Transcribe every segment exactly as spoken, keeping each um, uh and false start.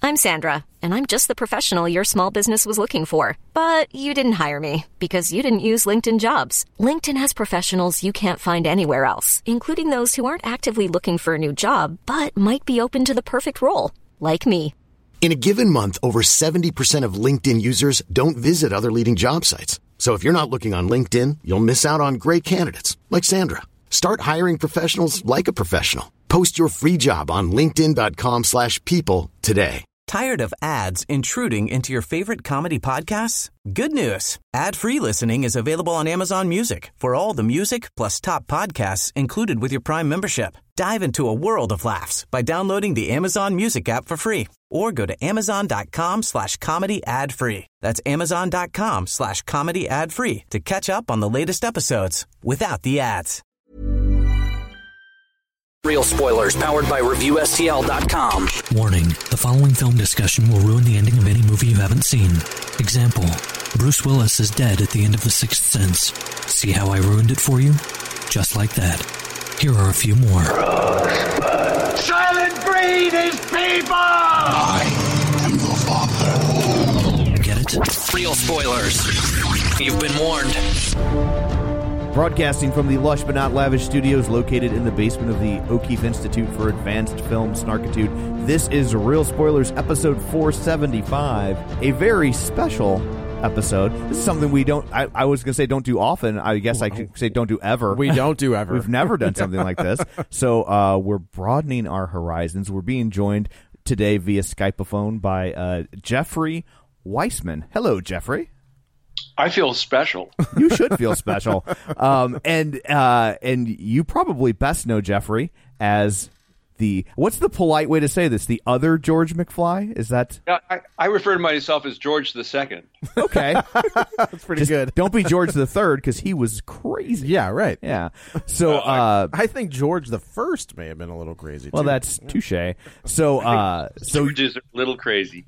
I'm Sandra, and I'm just the professional your small business was looking for. But you didn't hire me because you didn't use LinkedIn Jobs. LinkedIn has professionals you can't find anywhere else, including those who aren't actively looking for a new job, but might be open to the perfect role, like me. In a given month, over seventy percent of LinkedIn users don't visit other leading job sites. So if you're not looking on LinkedIn, you'll miss out on great candidates like Sandra. Start hiring professionals like a professional. Post your free job on linkedin.com slash people today. Tired of ads intruding into your favorite comedy podcasts? Good news. Ad-free listening is available on Amazon Music for all the music plus top podcasts included with your Prime membership. Dive into a world of laughs by downloading the Amazon Music app for free or go to amazon.com slash comedy ad free. That's amazon.com slash comedy ad free to catch up on the latest episodes without the ads. Real spoilers powered by Review S T L dot com. Warning, the following film discussion will ruin the ending of any movie you haven't seen. Example, Bruce Willis is dead at the end of The Sixth Sense. See how I ruined it for you? Just like that. Here are a few more. Rosebud. Silent breed is people! I am your father. Get it? Real spoilers. You've been warned. Broadcasting from the lush but not lavish studios located in the basement of the O'Keefe Institute for Advanced Film Snarkitude, this is Real Spoilers, episode four seventy-five, a very special episode. This is something we don't, I, I was going to say don't do often. I guess I could say don't do ever. We don't do ever. We've never done something like this. So uh, we're broadening our horizons. We're being joined today via Skypeophone by uh, Jeffrey Weissman. Hello, Jeffrey. I feel special. You should feel special. Um, and uh, and you probably best know Jeffrey as the, what's the polite way to say this? The other George McFly? Is that? Yeah, I, I refer to myself as George the Second. Okay. That's pretty Just good. Don't be George the Third because he was crazy. Yeah, right. Yeah. So uh, I think George the First may have been a little crazy, well, too. that's touche. So, uh, so George is a little crazy.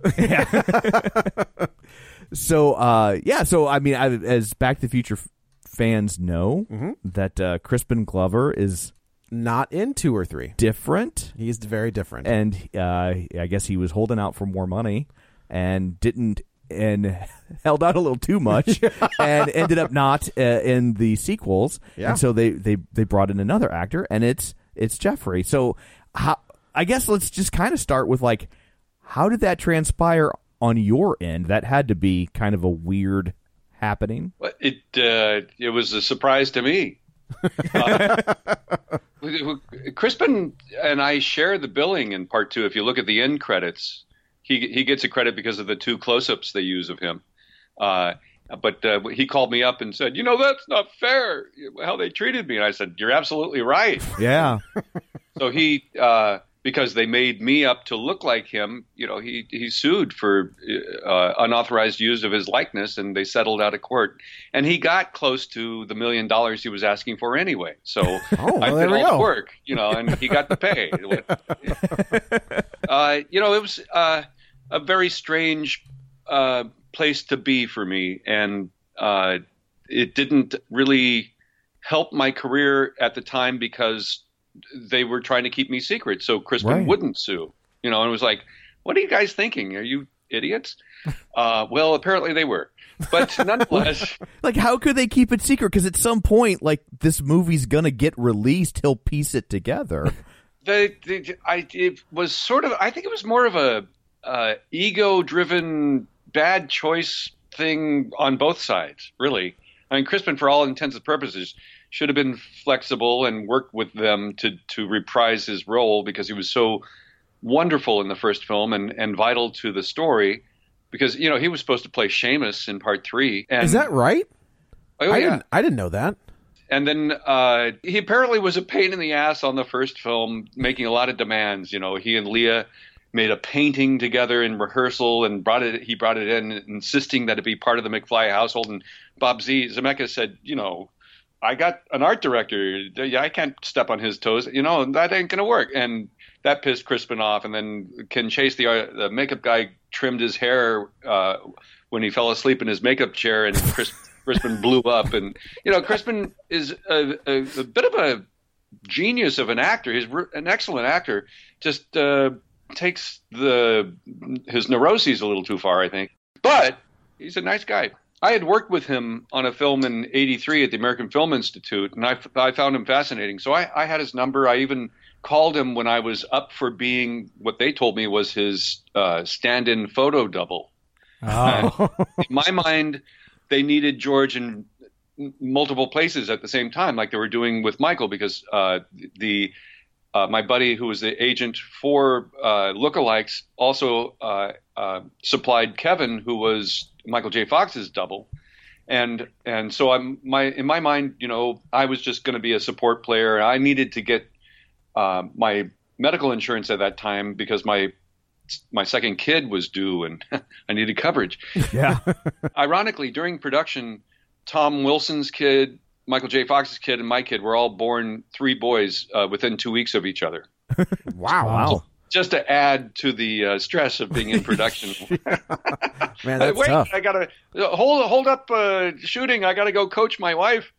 So, uh, yeah, so, I mean, I, as Back to the Future f- fans know, mm-hmm. that uh, Crispin Glover is not in two or three. Different. He's very different. And uh, I guess he was holding out for more money and didn't, and held out a little too much and ended up not uh, in the sequels. Yeah. And so they, they, they brought in another actor, and it's it's Jeffrey. So, how, I guess let's just kind of start with, like, how did that transpire on your end? That had to be kind of a weird happening. It uh, it was a surprise to me. Uh, Crispin and I share the billing in part two. If you look at the end credits, he he gets a credit because of the two close-ups they use of him. Uh, but uh, he called me up and said, "You know, that's not fair how they treated me." And I said, "You're absolutely right." Yeah. So he. Uh, Because they made me up to look like him, you know, he he sued for uh, unauthorized use of his likeness, and they settled out of court. And he got close to the million dollars he was asking for anyway. So oh, well, I there did we all go. the work, you know, and he got the pay. uh, you know, it was uh, a very strange uh, place to be for me, and uh, it didn't really help my career at the time because they were trying to keep me secret, so Crispin right. wouldn't sue. You know, and it was like, what are you guys thinking? Are you idiots? Uh, well, apparently they were. But nonetheless... like, how could they keep it secret? Because at some point, like, this movie's going to get released. He'll piece it together. the, the, I, it was sort of... I think it was more of a uh, ego-driven bad choice thing on both sides, really. I mean, Crispin, for all intents and purposes, should have been flexible and worked with them to to reprise his role because he was so wonderful in the first film and, and vital to the story. Because, you know, he was supposed to play Seamus in part three. And, is that right? Oh, I yeah. Didn't, I didn't know that. And then uh, he apparently was a pain in the ass on the first film, making a lot of demands. You know, he and Leah made a painting together in rehearsal and brought it. He brought it in, insisting that it be part of the McFly household. And Bob Z. Zemeckis said, you know, I got an art director. I can't step on his toes. You know, that ain't going to work. And that pissed Crispin off. And then Ken Chase, the, uh, the makeup guy, trimmed his hair uh, when he fell asleep in his makeup chair, and Chris, Crispin blew up. And, you know, Crispin is a, a, a bit of a genius of an actor. He's an excellent actor. Just uh, takes the his neuroses a little too far, I think. But he's a nice guy. I had worked with him on a film in eighty-three at the American Film Institute, and I, I found him fascinating. So I, I had his number. I even called him when I was up for being what they told me was his uh, stand-in photo double. Oh. In my mind, they needed George in multiple places at the same time, like they were doing with Michael, because uh, the uh, my buddy who was the agent for uh, lookalikes also uh, uh, supplied Kevin, who was Michael J. Fox's double, and and so I'm my in my mind, you know, I was just going to be a support player. I needed to get uh, my medical insurance at that time because my my second kid was due and I needed coverage. Yeah. Ironically, during production, Tom Wilson's kid, Michael J. Fox's kid, and my kid were all born three boys uh, within two weeks of each other. Wow. Wow. Just to add to the uh, stress of being in production. Man, that's Wait, tough. I gotta hold hold up uh, shooting. I gotta go coach my wife.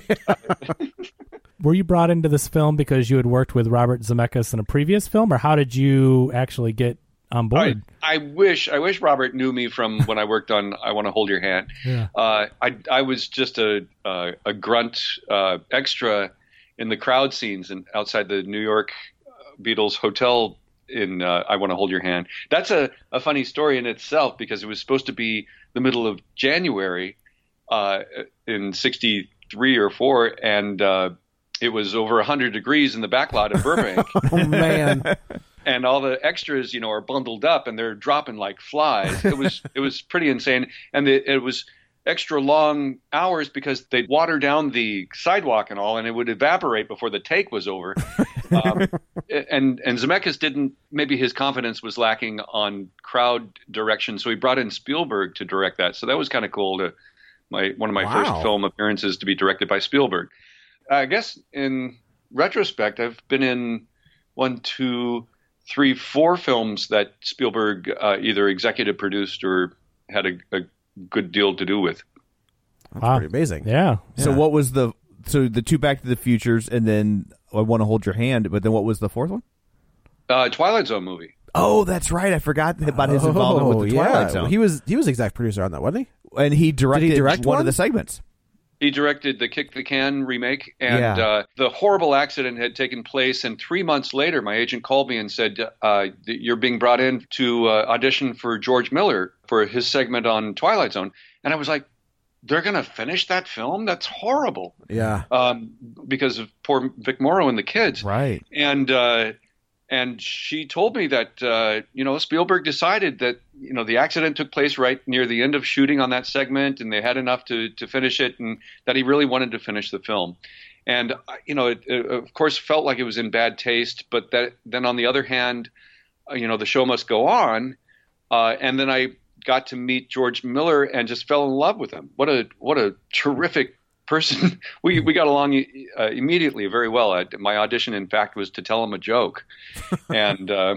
Were you brought into this film because you had worked with Robert Zemeckis in a previous film, or how did you actually get on board? I, I wish I wish Robert knew me from when I worked on I Want to Hold Your Hand. Yeah. Uh, I I was just a uh, a grunt uh, extra in the crowd scenes and outside the New York Beatles hotel in uh, I Want to Hold Your Hand. That's a, a funny story in itself because it was supposed to be the middle of January uh, in sixty-three or four, and uh, it was over one hundred degrees in the back lot of Burbank. Oh, man. And all the extras, you know, are bundled up and they're dropping like flies. It was it was pretty insane. And the, it was extra long hours because they'd water down the sidewalk and all, and it would evaporate before the take was over. um, and and Zemeckis didn't, maybe his confidence was lacking on crowd direction, so he brought in Spielberg to direct that. So that was kind of cool to my one of my Wow. first film appearances to be directed by Spielberg. I guess in retrospect, I've been in one, two, three, four films that Spielberg uh, either executive produced or had a, a good deal to do with. That's Wow. pretty amazing. Yeah. So Yeah. what was the so the two Back to the Futures and then I Want to Hold Your Hand, but then what was the fourth one? Uh, Twilight Zone movie. Oh, that's right. I forgot about his involvement with the Oh, Twilight yeah. Zone. He was he was exec producer on that, wasn't he? and he directed Did he direct one, one? of the segments. He directed the Kick the Can remake, and Yeah. uh, the horrible accident had taken place. And three months later, my agent called me and said, uh, "You're being brought in to uh, audition for George Miller for his segment on Twilight Zone." And I was like, "They're going to finish that film? That's horrible." Yeah. Um, because of poor Vic Morrow and the kids. Right. And uh, and she told me that uh, you know Spielberg decided that you know the accident took place right near the end of shooting on that segment, and they had enough to to finish it, and that he really wanted to finish the film. And uh, you know, it, it of course felt like it was in bad taste, but that then on the other hand, uh, you know, the show must go on. Uh, and then I got to meet George Miller and just fell in love with him. What a what a terrific person. we we got along uh, immediately very well. I, my audition, in fact, was to tell him a joke, and uh,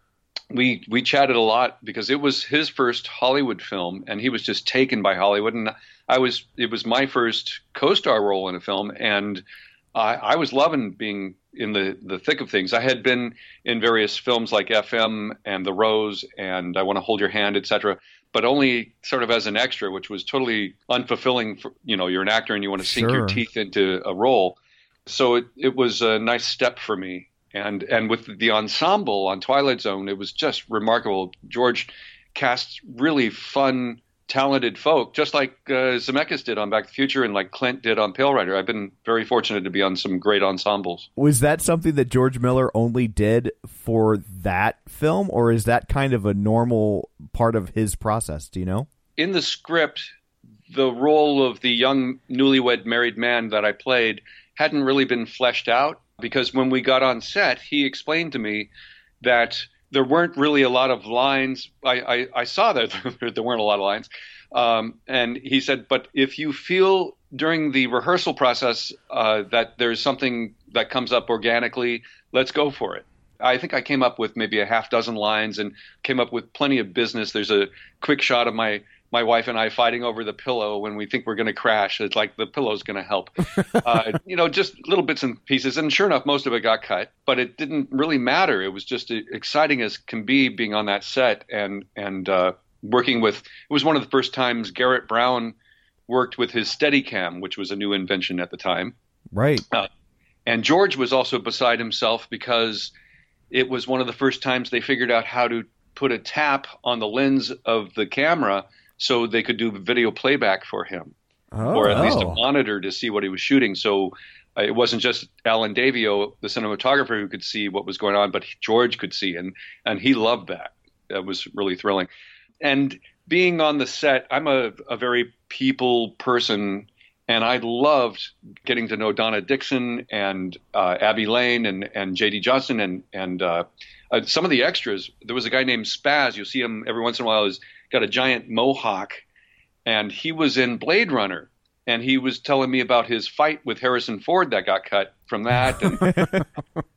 we we chatted a lot because it was his first Hollywood film, and he was just taken by Hollywood. And I was it was my first co-star role in a film, and I, I was loving being in the, the thick of things. I had been in various films like F M and The Rose and I Want to Hold Your Hand, et cetera, but only sort of as an extra, which was totally unfulfilling. For, you know, you're an actor and you want to sink Sure. your teeth into a role. So it, it was a nice step for me. And and with the ensemble on Twilight Zone, it was just remarkable. George cast really fun, talented folk, just like uh, Zemeckis did on Back to the Future and like Clint did on Pale Rider. I've been very fortunate to be on some great ensembles. Was that something that George Miller only did for that film, or is that kind of a normal part of his process? Do you know? In the script, the role of the young newlywed married man that I played hadn't really been fleshed out, because when we got on set, he explained to me that there weren't really a lot of lines. I, I, I saw that there weren't a lot of lines. Um, and he said, but if you feel during the rehearsal process uh, that there's something that comes up organically, let's go for it. I think I came up with maybe a half dozen lines and came up with plenty of business. There's a quick shot of my my wife and I fighting over the pillow when we think we're going to crash. It's like the pillow's going to help. uh, you know, just little bits and pieces. And sure enough, most of it got cut, but it didn't really matter. It was just exciting as can be being on that set and, and uh, working with, it was one of the first times Garrett Brown worked with his Steadicam, which was a new invention at the time. Right. Uh, and George was also beside himself because it was one of the first times they figured out how to put a tap on the lens of the camera so they could do video playback for him, oh, or at least a oh. monitor to see what he was shooting. So uh, it wasn't just Alan Davio, the cinematographer, who could see what was going on, but George could see, and and he loved that. That was really thrilling. And being on the set, I'm a, a very people person, and I loved getting to know Donna Dixon and uh, Abby Lane and, and J D Johnson and and uh, uh, some of the extras. There was a guy named Spaz. You'll see him every once in a while. He's got a giant mohawk, and he was in Blade Runner. And he was telling me about his fight with Harrison Ford that got cut from that. And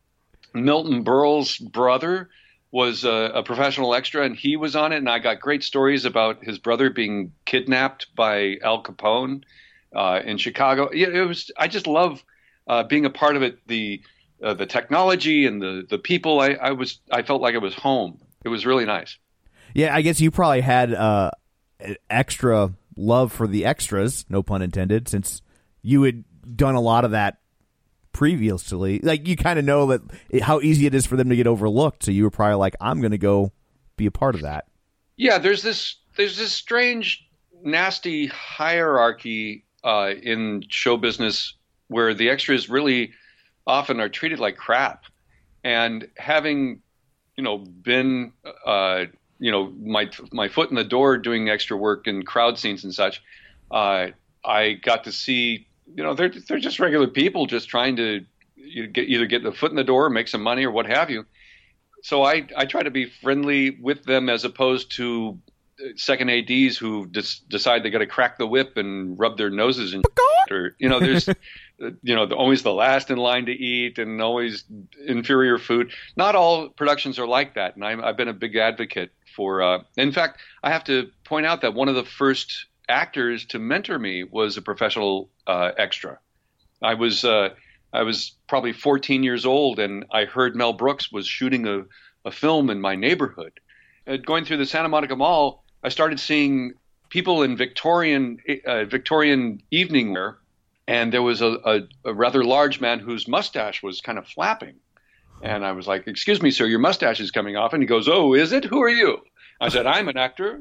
Milton Berle's brother was a, a professional extra, and he was on it. And I got great stories about his brother being kidnapped by Al Capone uh, in Chicago. Yeah, it was. I just love uh, being a part of it. The uh, the technology and the the people. I, I was. I felt like I was home. It was really nice. Yeah, I guess you probably had uh, an extra love for the extras, no pun intended, since you had done a lot of that previously. Like, you kind of know that it, how easy it is for them to get overlooked, so you were probably like, I'm going to go be a part of that. Yeah, there's this there's this strange, nasty hierarchy uh, in show business where the extras really often are treated like crap. And having, you know, been... Uh, you know, my my foot in the door doing extra work in crowd scenes and such, uh, I got to see, you know, they're they're just regular people just trying to you get, either get the foot in the door or make some money or what have you. So I, I try to be friendly with them as opposed to second A Ds who dis- decide they got to crack the whip and rub their noses and or you know, there's you know, always the last in line to eat and always inferior food. Not all productions are like that, and I'm, I've been a big advocate for. Uh, in fact, I have to point out that one of the first actors to mentor me was a professional uh, extra. I was uh, I was probably fourteen years old, and I heard Mel Brooks was shooting a, a film in my neighborhood. Uh, going through the Santa Monica Mall, I started seeing people in Victorian uh, Victorian evening wear, and there was a, a, a rather large man whose mustache was kind of flapping. And I was like, "Excuse me, sir, your mustache is coming off." And he goes, "Oh, is it? Who are you?" I said, "I'm an actor."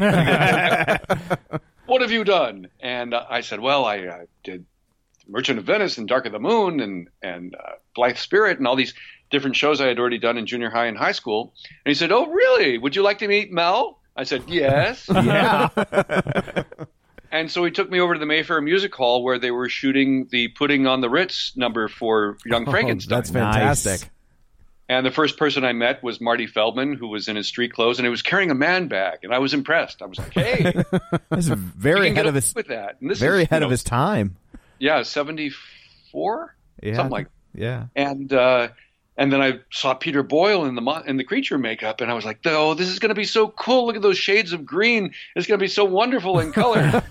"What have you done?" And uh, I said, "Well, I uh, did Merchant of Venice and Dark of the Moon and and uh, Blithe Spirit and all these different shows I had already done in junior high and high school." And he said, "Oh, really? Would you like to meet Mel?" I said, "Yes." Yeah. And so he took me over to the Mayfair Music Hall where they were shooting the Putting on the Ritz number for Young Frankenstein. Oh, that's fantastic. Nice. And the first person I met was Marty Feldman, who was in his street clothes, and he was carrying a man bag. And I was impressed. I was like, "Hey, this is very ahead of his with that." And this very is, ahead you know, of his time. Yeah, seventy-four, Yeah, something like. Yeah. And uh, and then I saw Peter Boyle in the mo- in the creature makeup, and I was like, "Oh, this is going to be so cool! Look at those shades of green. It's going to be so wonderful in color."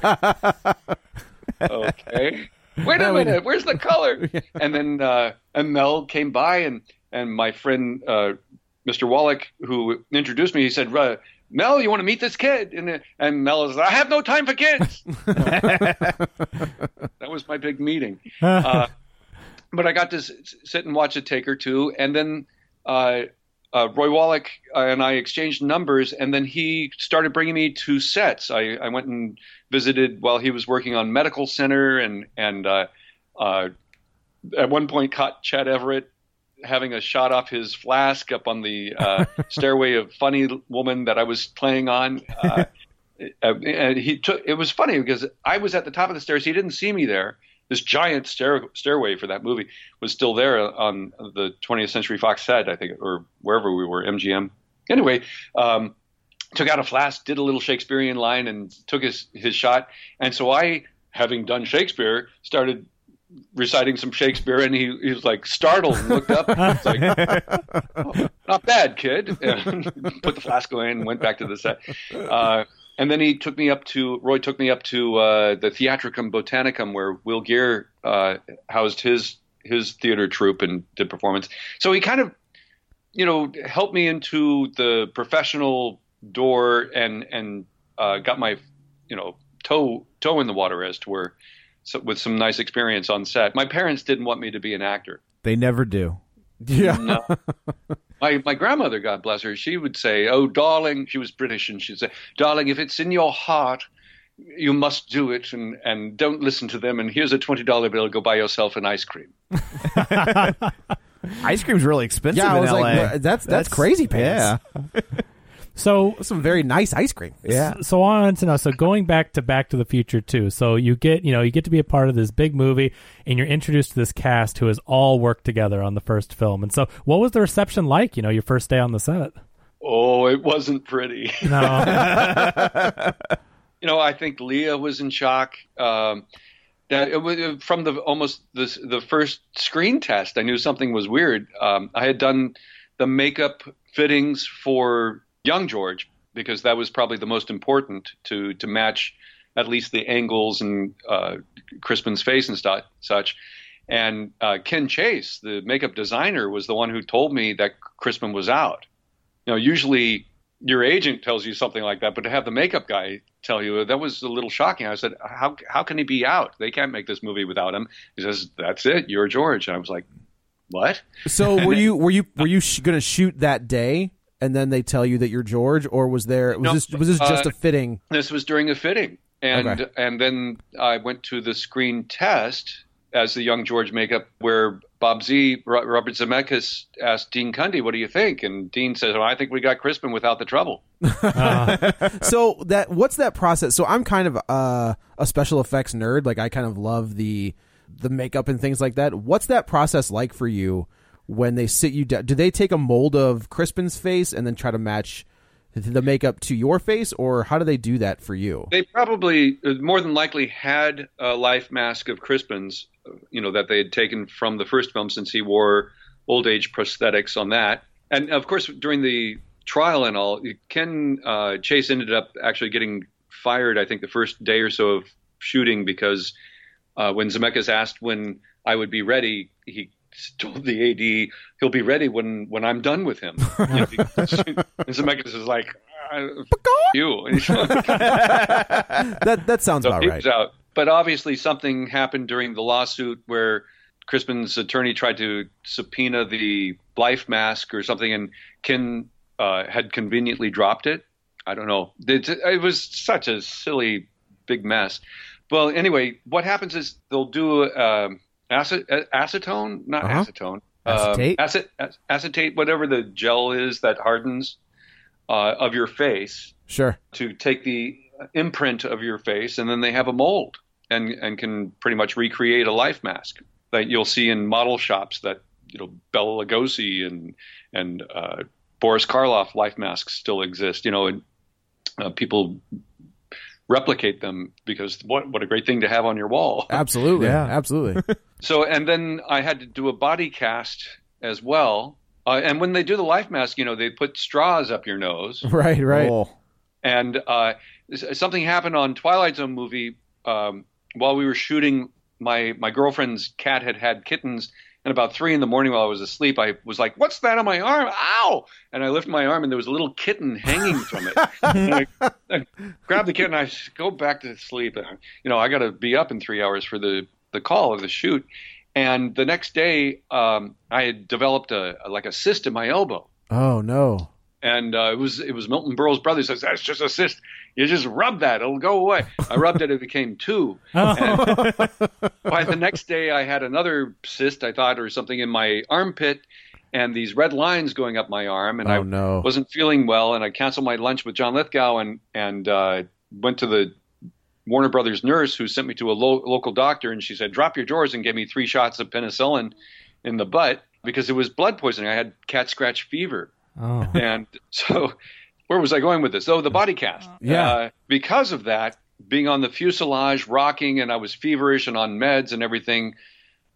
Okay, wait a minute. Where's the color? And then uh, and Mel came by, and and my friend uh, Mister Wallach, who introduced me, he said, "Mel, you want to meet this kid?" And and Mel was, "I have no time for kids." That was my big meeting. Uh, but I got to s- sit and watch a take or two, and then uh, uh, Roy Wallach and I exchanged numbers, and then he started bringing me to sets. I, I went and visited while he was working on Medical Center, and and uh, uh, at one point caught Chad Everett having a shot off his flask up on the uh, stairway of Funny Woman that I was playing on. Uh, and he took. It was funny because I was at the top of the stairs. He didn't see me there. This giant stair, stairway for that movie was still there on the twentieth Century Fox set, I think, or wherever we were, M G M. Anyway, um, took out a flask, did a little Shakespearean line, and took his his shot. And so I, having done Shakespeare, started reciting some Shakespeare, and he, he was like startled and looked up. And was like, oh, not bad, kid. And put the flask away and went back to the set. Uh, and then he took me up to Roy took me up to uh, the Theatricum Botanicum, where Will Geer uh, housed his his theater troupe and did performance. So he kind of, you know, helped me into the professional door and and uh, got my, you know, toe toe in the water as to where. So, with some nice experience on set. My parents didn't want me to be an actor. They never do. Yeah. No. my my grandmother, God bless her, she would say, "Oh, darling," she was British, and she'd say, "Darling, if it's in your heart, you must do it, and, and don't listen to them. And here's a twenty dollar bill. Go buy yourself an ice cream." Ice cream's really expensive Yeah, I in was L A. like, that's, that's that's crazy pants. Yeah. So some very nice ice cream. Yeah. So I wanted to know. So going back to Back to the Future too. So you get, you know, you get to be a part of this big movie, and you're introduced to this cast who has all worked together on the first film. And so, what was the reception like? You know, your first day on the set. Oh, it wasn't pretty. No. You know, I think Leah was in shock. Um, that it was from the almost the the first screen test. I knew something was weird. Um, I had done the makeup fittings for young George, because that was probably the most important to to match at least the angles and uh, Crispin's face and st- such. And uh, Ken Chase, the makeup designer, was the one who told me that Crispin was out. You know, usually your agent tells you something like that, but to have the makeup guy tell you, that was a little shocking. I said, how how can he be out? They can't make this movie without him. He says, "That's it, you're George." And I was like, what? So were you were you were you sh- going to shoot that day? And then they tell you that you're George, or was there was no, this was this just uh, a fitting? This was during a fitting, and Okay. and then I went to the screen test as the young George makeup, where Bob Z, Ro- Robert Zemeckis asked Dean Cundy, "What do you think?" And Dean says, "Oh, I think we got Crispin without the trouble." Uh, So that what's that process? So I'm kind of uh, a special effects nerd. Like I kind of love the the makeup and things like that. What's that process like for you? When they sit you down, do they take a mold of Crispin's face and then try to match the makeup to your face, or how do they do that for you? They probably, uh, more than likely, had a life mask of Crispin's, uh, you know, that they had taken from the first film, since he wore old age prosthetics on that. And of course, during the trial and all, Ken uh, Chase ended up actually getting fired, I think, the first day or so of shooting, because uh, when Zemeckis asked when I would be ready, he told the A D he'll be ready when, when I'm done with him. You know, because, and Zemeckis is like, uh, you. that that sounds so about he right. was out. But obviously something happened during the lawsuit where Crispin's attorney tried to subpoena the life mask or something, and Ken uh, had conveniently dropped it. I don't know. It, it was such a silly big mess. Well, anyway, what happens is they'll do um, acet- acetone, not Uh-huh. acetone. Acetate? Um, acet- ac- acetate, whatever the gel is that hardens uh, of your face, Sure. to take the imprint of your face, and then they have a mold and and can pretty much recreate a life mask that you'll see in model shops that, you know, Bela Lugosi and and uh, Boris Karloff life masks still exist, you know, and uh, people replicate them because what what a great thing to have on your wall. Absolutely. Yeah. Absolutely. So, and then I had to do a body cast as well. Uh, and when they do the life mask, you know, they put straws up your nose. Right, right. Oh. And uh, s- something happened on Twilight Zone movie um, while we were shooting. My my girlfriend's cat had had kittens, and about three in the morning while I was asleep, I was like, "What's that on my arm? Ow!" And I lifted my arm, and there was a little kitten hanging from it. And I, I grabbed the kitten, and I s- go back to sleep. And, you know, I got to be up in three hours for the the call of the shoot. And the next day, um, I had developed a, a like a cyst in my elbow. Oh no. And uh, it was it was Milton Berle's brother. He says, "That's just a cyst. You just rub that; it'll go away." I rubbed it; it became two. And by the next day, I had another cyst, I thought, or something in my armpit, and these red lines going up my arm. And Oh, I no. wasn't feeling well, and I canceled my lunch with John Lithgow and and uh, went to the Warner Brothers nurse, who sent me to a lo- local doctor, and she said, "Drop your drawers," and gave me three shots of penicillin in the butt because it was blood poisoning. I had cat scratch fever. Oh. And so where was I going with this? Oh, the body cast. Yeah. Uh, because of that, being on the fuselage, rocking, and I was feverish and on meds and everything,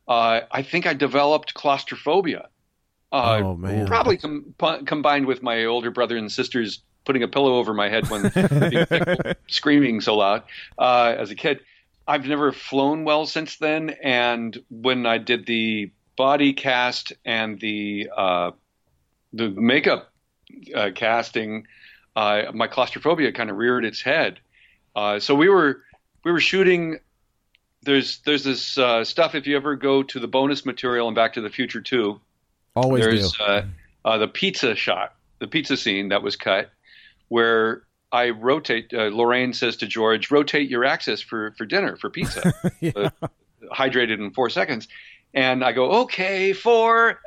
uh, I think I developed claustrophobia. Uh, oh man! Probably com- combined with my older brother and sisters putting a pillow over my head when screaming so loud uh, as a kid. I've never flown well since then, and when I did the body cast and the uh, the makeup uh, casting, uh, my claustrophobia kind of reared its head. Uh, so we were we were shooting. There's there's this uh, stuff. If you ever go to the bonus material in Back to the Future two, always there's do. Uh, uh, the pizza shot, the pizza scene that was cut, where I rotate. Uh, Lorraine says to George, "Rotate your axis for for dinner for pizza, yeah. uh, hydrated in four seconds." And I go, "Okay, four,"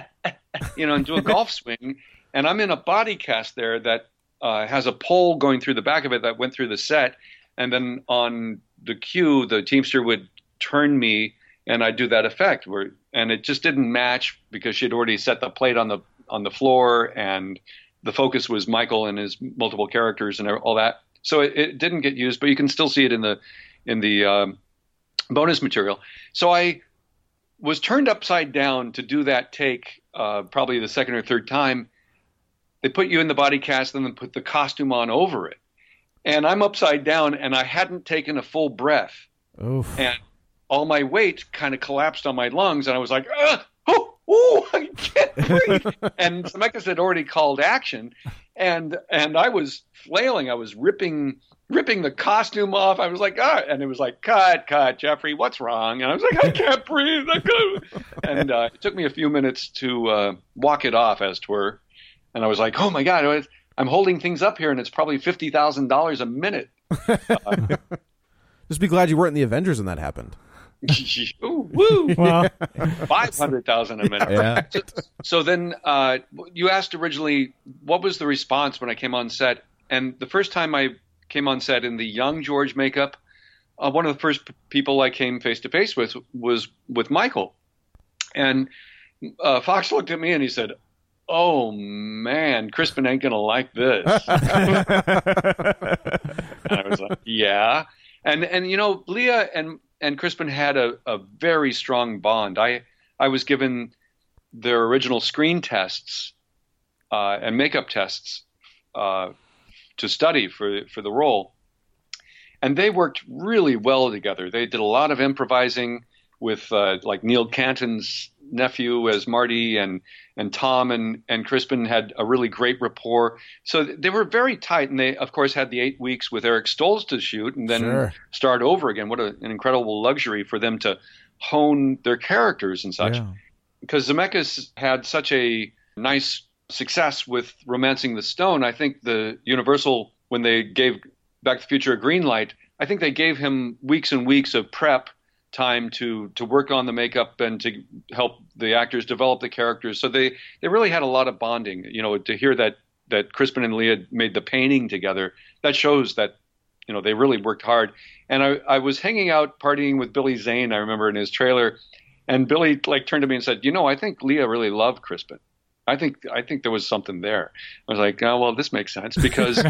you know, and do a golf swing. And I'm in a body cast there that uh, has a pole going through the back of it that went through the set. And then on the cue, the Teamster would turn me, and I'd do that effect. Where, and it just didn't match because she'd already set the plate on the on the floor, and the focus was Michael and his multiple characters and all that. So it, it didn't get used, but you can still see it in the in the um, bonus material. So I was turned upside down to do that take, uh, probably the second or third time. They put you in the body cast and then put the costume on over it. And I'm upside down, and I hadn't taken a full breath. Oof. And all my weight kind of collapsed on my lungs, and I was like, ah, oh, oh, I can't breathe. And Zemeckis had already called action, and and I was flailing. I was ripping ripping the costume off. I was like, ah, and it was like, cut, cut, Jeffrey, what's wrong? And I was like, I can't breathe. I can't. And uh, it took me a few minutes to uh, walk it off, as 'twere. And I was like, oh my God, was, I'm holding things up here, and it's probably fifty thousand dollars a minute. Uh, Just be glad you weren't in the Avengers when that happened. Ooh, woo! Well, five hundred thousand a minute. Yeah. So, so then uh, you asked originally, what was the response when I came on set? And the first time I came on set in the young George makeup, uh, one of the first p- people I came face to face with was with Michael. And uh, Fox looked at me and he said, "Oh man, Crispin ain't gonna like this." And I was like, "Yeah." And and you know, Leah and and Crispin had a, a very strong bond. I I was given their original screen tests uh, and makeup tests uh, to study for for the role, and they worked really well together. They did a lot of improvising with uh, like Neil Canton's nephew as Marty, and and Tom and and Crispin had a really great rapport. So they were very tight, and they of course had the eight weeks with Eric Stoltz to shoot and then Sure. start over again. What a, an incredible luxury for them to hone their characters and such. Yeah. Because Zemeckis had such a nice success with Romancing the Stone. I think the Universal, when they gave Back to the Future a green light, I think they gave him weeks and weeks of prep time to to work on the makeup and to help the actors develop the characters. So they they really had a lot of bonding. You know, to hear that that Crispin and Leah made the painting together, that shows that, you know, they really worked hard. And I, I was hanging out partying with Billy Zane, I remember, in his trailer, and Billy like turned to me and said, "You know, I think Leah really loved Crispin. I think I think there was something there." I was like, "Oh, well, this makes sense," because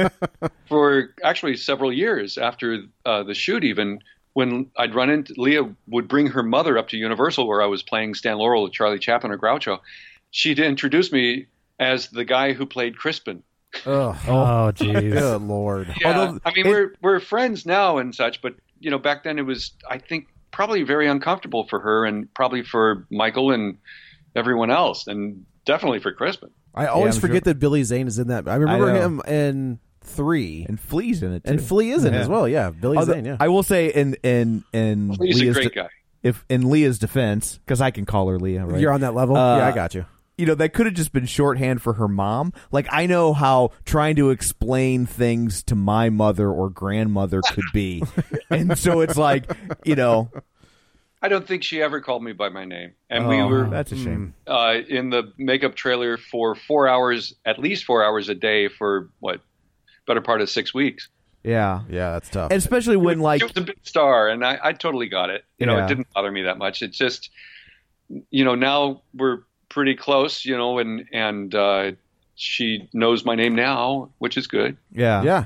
for actually several years after uh, the shoot, even when I'd run into Leah, would bring her mother up to Universal, where I was playing Stan Laurel with Charlie Chaplin or Groucho. She'd introduce me as the guy who played Crispin. Ugh. Oh, jeez. Good Lord. Yeah, Although, I mean, it- we're we're friends now and such, but you know, back then it was, I think, probably very uncomfortable for her, and probably for Michael and everyone else, and definitely for Crispin. I always I'm forget sure. that Billy Zane is in that. I remember I know. him in three. And Flea's in it too. And Flea is in it Yeah. as well, yeah. Billy Although, Zane, yeah. I will say, in in in He's a Leah's great de- guy. if in Leah's defense, because I can call her Leah, right? You're on that level? Uh, yeah, I got you. You know, that could have just been shorthand for her mom. Like, I know how trying to explain things to my mother or grandmother could be. And so it's like, you know. I don't think she ever called me by my name. And we Oh, were that's a shame. uh, in the makeup trailer for four hours, at least four hours a day for, what, better part of six weeks. Yeah. Yeah, that's tough. And especially when, like. She was a big star, and I, I totally got it. You know, Yeah. it didn't bother me that much. It's just, you know, now we're pretty close, you know, and, and uh, she knows my name now, which is good. Yeah. yeah.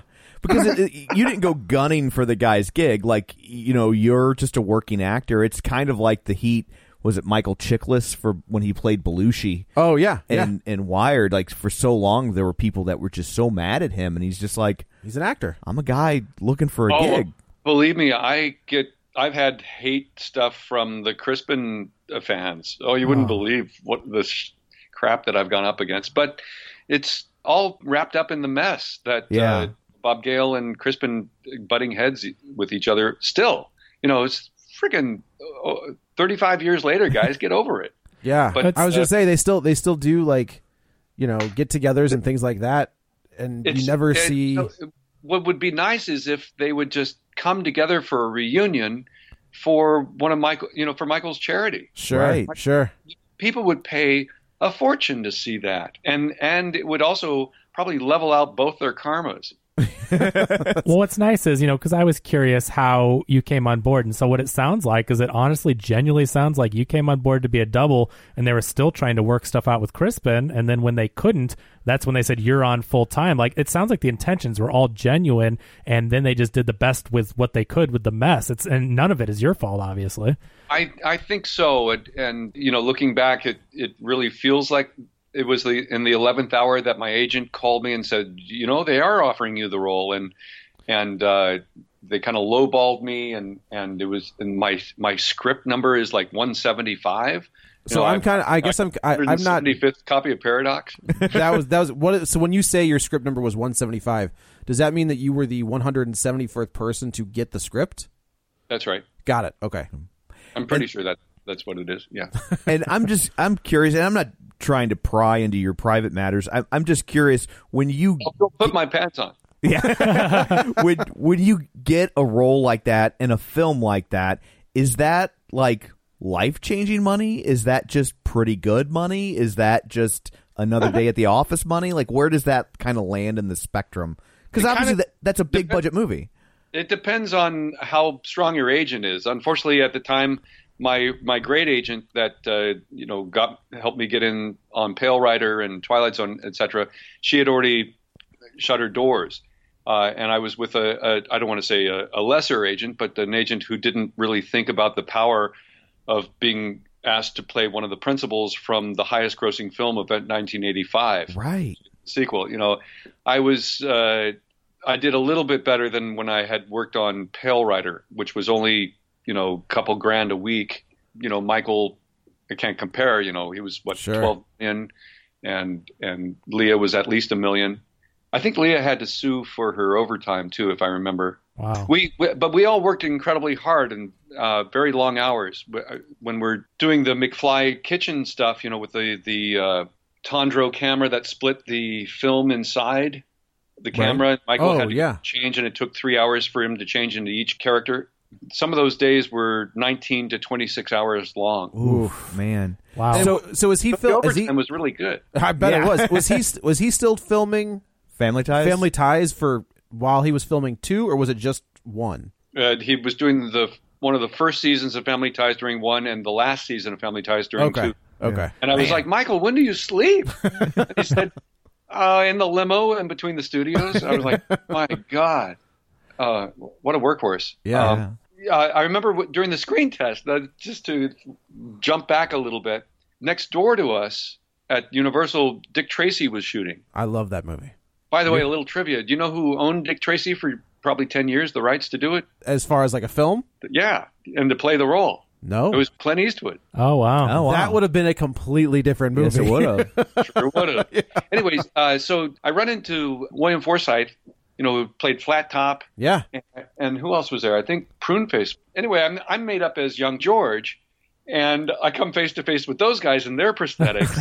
because it, it, you didn't go gunning for the guy's gig. Like, you know, you're just a working actor. It's kind of like the Heat. Was it Michael Chiklis for when he played Belushi? Oh yeah, and yeah. and Wired. Like for so long, there were people that were just so mad at him, and he's just like, he's an actor. I'm a guy looking for a oh, gig. Believe me, I get. I've had hate stuff from the Crispin fans. Oh, you wouldn't oh. believe what this crap that I've gone up against. But it's all wrapped up in the mess that yeah. uh, Bob Gale and Crispin butting heads with each other. Still, you know, it's freaking. Uh, thirty-five years later, guys, get over it. Yeah, but I was uh, gonna say they still they still do like, you know, get-togethers and things like that, and you never it, see. You know, what would be nice is if they would just come together for a reunion for one of Michael, you know, for Michael's charity. Sure, right, sure. People would pay a fortune to see that, and and it would also probably level out both their karmas. Well, what's nice is, you know, because I was curious how you came on board. And so what it sounds like is it honestly genuinely sounds like you came on board to be a double and they were still trying to work stuff out with Crispin. And then when they couldn't, that's when they said, you're on full time. Like, it sounds like the intentions were all genuine. And then they just did the best with what they could with the mess. It's and none of it is your fault, obviously. I, I think so. And, and, you know, looking back, it, it really feels like it was the in the eleventh hour that my agent called me and said, you know, they are offering you the role, and and uh, they kind of lowballed me, and, and it was and my my script number is like one seventy-five. So know, I'm kind of I guess I'm I, I'm not seventy-fifth copy of Paradox. that was that was what. So when you say your script number was one seventy-five, does that mean that you were the one hundred seventy-fourth person to get the script? That's right. Got it. Okay. I'm pretty and, sure that that's what it is. Yeah. And I'm just I'm curious, and I'm not trying to pry into your private matters. I, I'm just curious when you I'll go put my pants on. Yeah. when when you get a role like that in a film like that, is that like life-changing money? Is that just pretty good money? Is that just another day at the office money? Like, where does that kind of land in the spectrum? Because obviously kind of, that, that's a big depends, budget movie. It depends on how strong your agent is. Unfortunately, at the time, my my great agent that uh, you know got helped me get in on Pale Rider and Twilight Zone, et cetera, she had already shut her doors. Uh, and I was with a, a I don't want to say a, a lesser agent, but an agent who didn't really think about the power of being asked to play one of the principals from the highest grossing film of nineteen eighty-five. Right. Sequel. You know, I was uh, I did a little bit better than when I had worked on Pale Rider, which was only, you know, a couple grand a week. You know, Michael, I can't compare, you know, he was what, sure. twelve million, and and Leah was at least a million. I think Leah had to sue for her overtime too, if I remember. Wow. We, we but we all worked incredibly hard and uh, very long hours. When we're doing the McFly kitchen stuff, you know, with the the uh, Tondro camera that split the film inside the camera, right. Michael oh, had to yeah. change, and it took three hours for him to change into each character. Some of those days were nineteen to twenty-six hours long. Oof, man! Wow. So, so is he The filming? overtime was really good. I bet Yeah. it was. Was he? Was he still filming Family Ties? Family Ties for while he was filming two, or was it just one? Uh, he was doing the one of the first seasons of Family Ties during one, and the last season of Family Ties during Okay. two. Okay. And I was Man. like, Michael, when do you sleep? And he said, uh, in the limo and between the studios. I was like, my God, uh, what a workhorse. Yeah. Um, yeah, I remember w- during the screen test, uh, just to jump back a little bit, next door to us at Universal, Dick Tracy was shooting. I love that movie. By the way, a little trivia. Do you know who owned Dick Tracy for probably ten years, the rights to do it? As far as like a film? Yeah, and to play the role. No. It was Clint Eastwood. Oh, wow. Oh, wow. That would have been a completely different movie. Yes, it would have. Sure would have. Yeah. Anyways, uh, so I run into William Forsythe, you know, who played Flat Top. Yeah. And, and who else was there? I think Pruneface. Anyway, I'm, I'm made up as young George, and I come face to face with those guys in their prosthetics.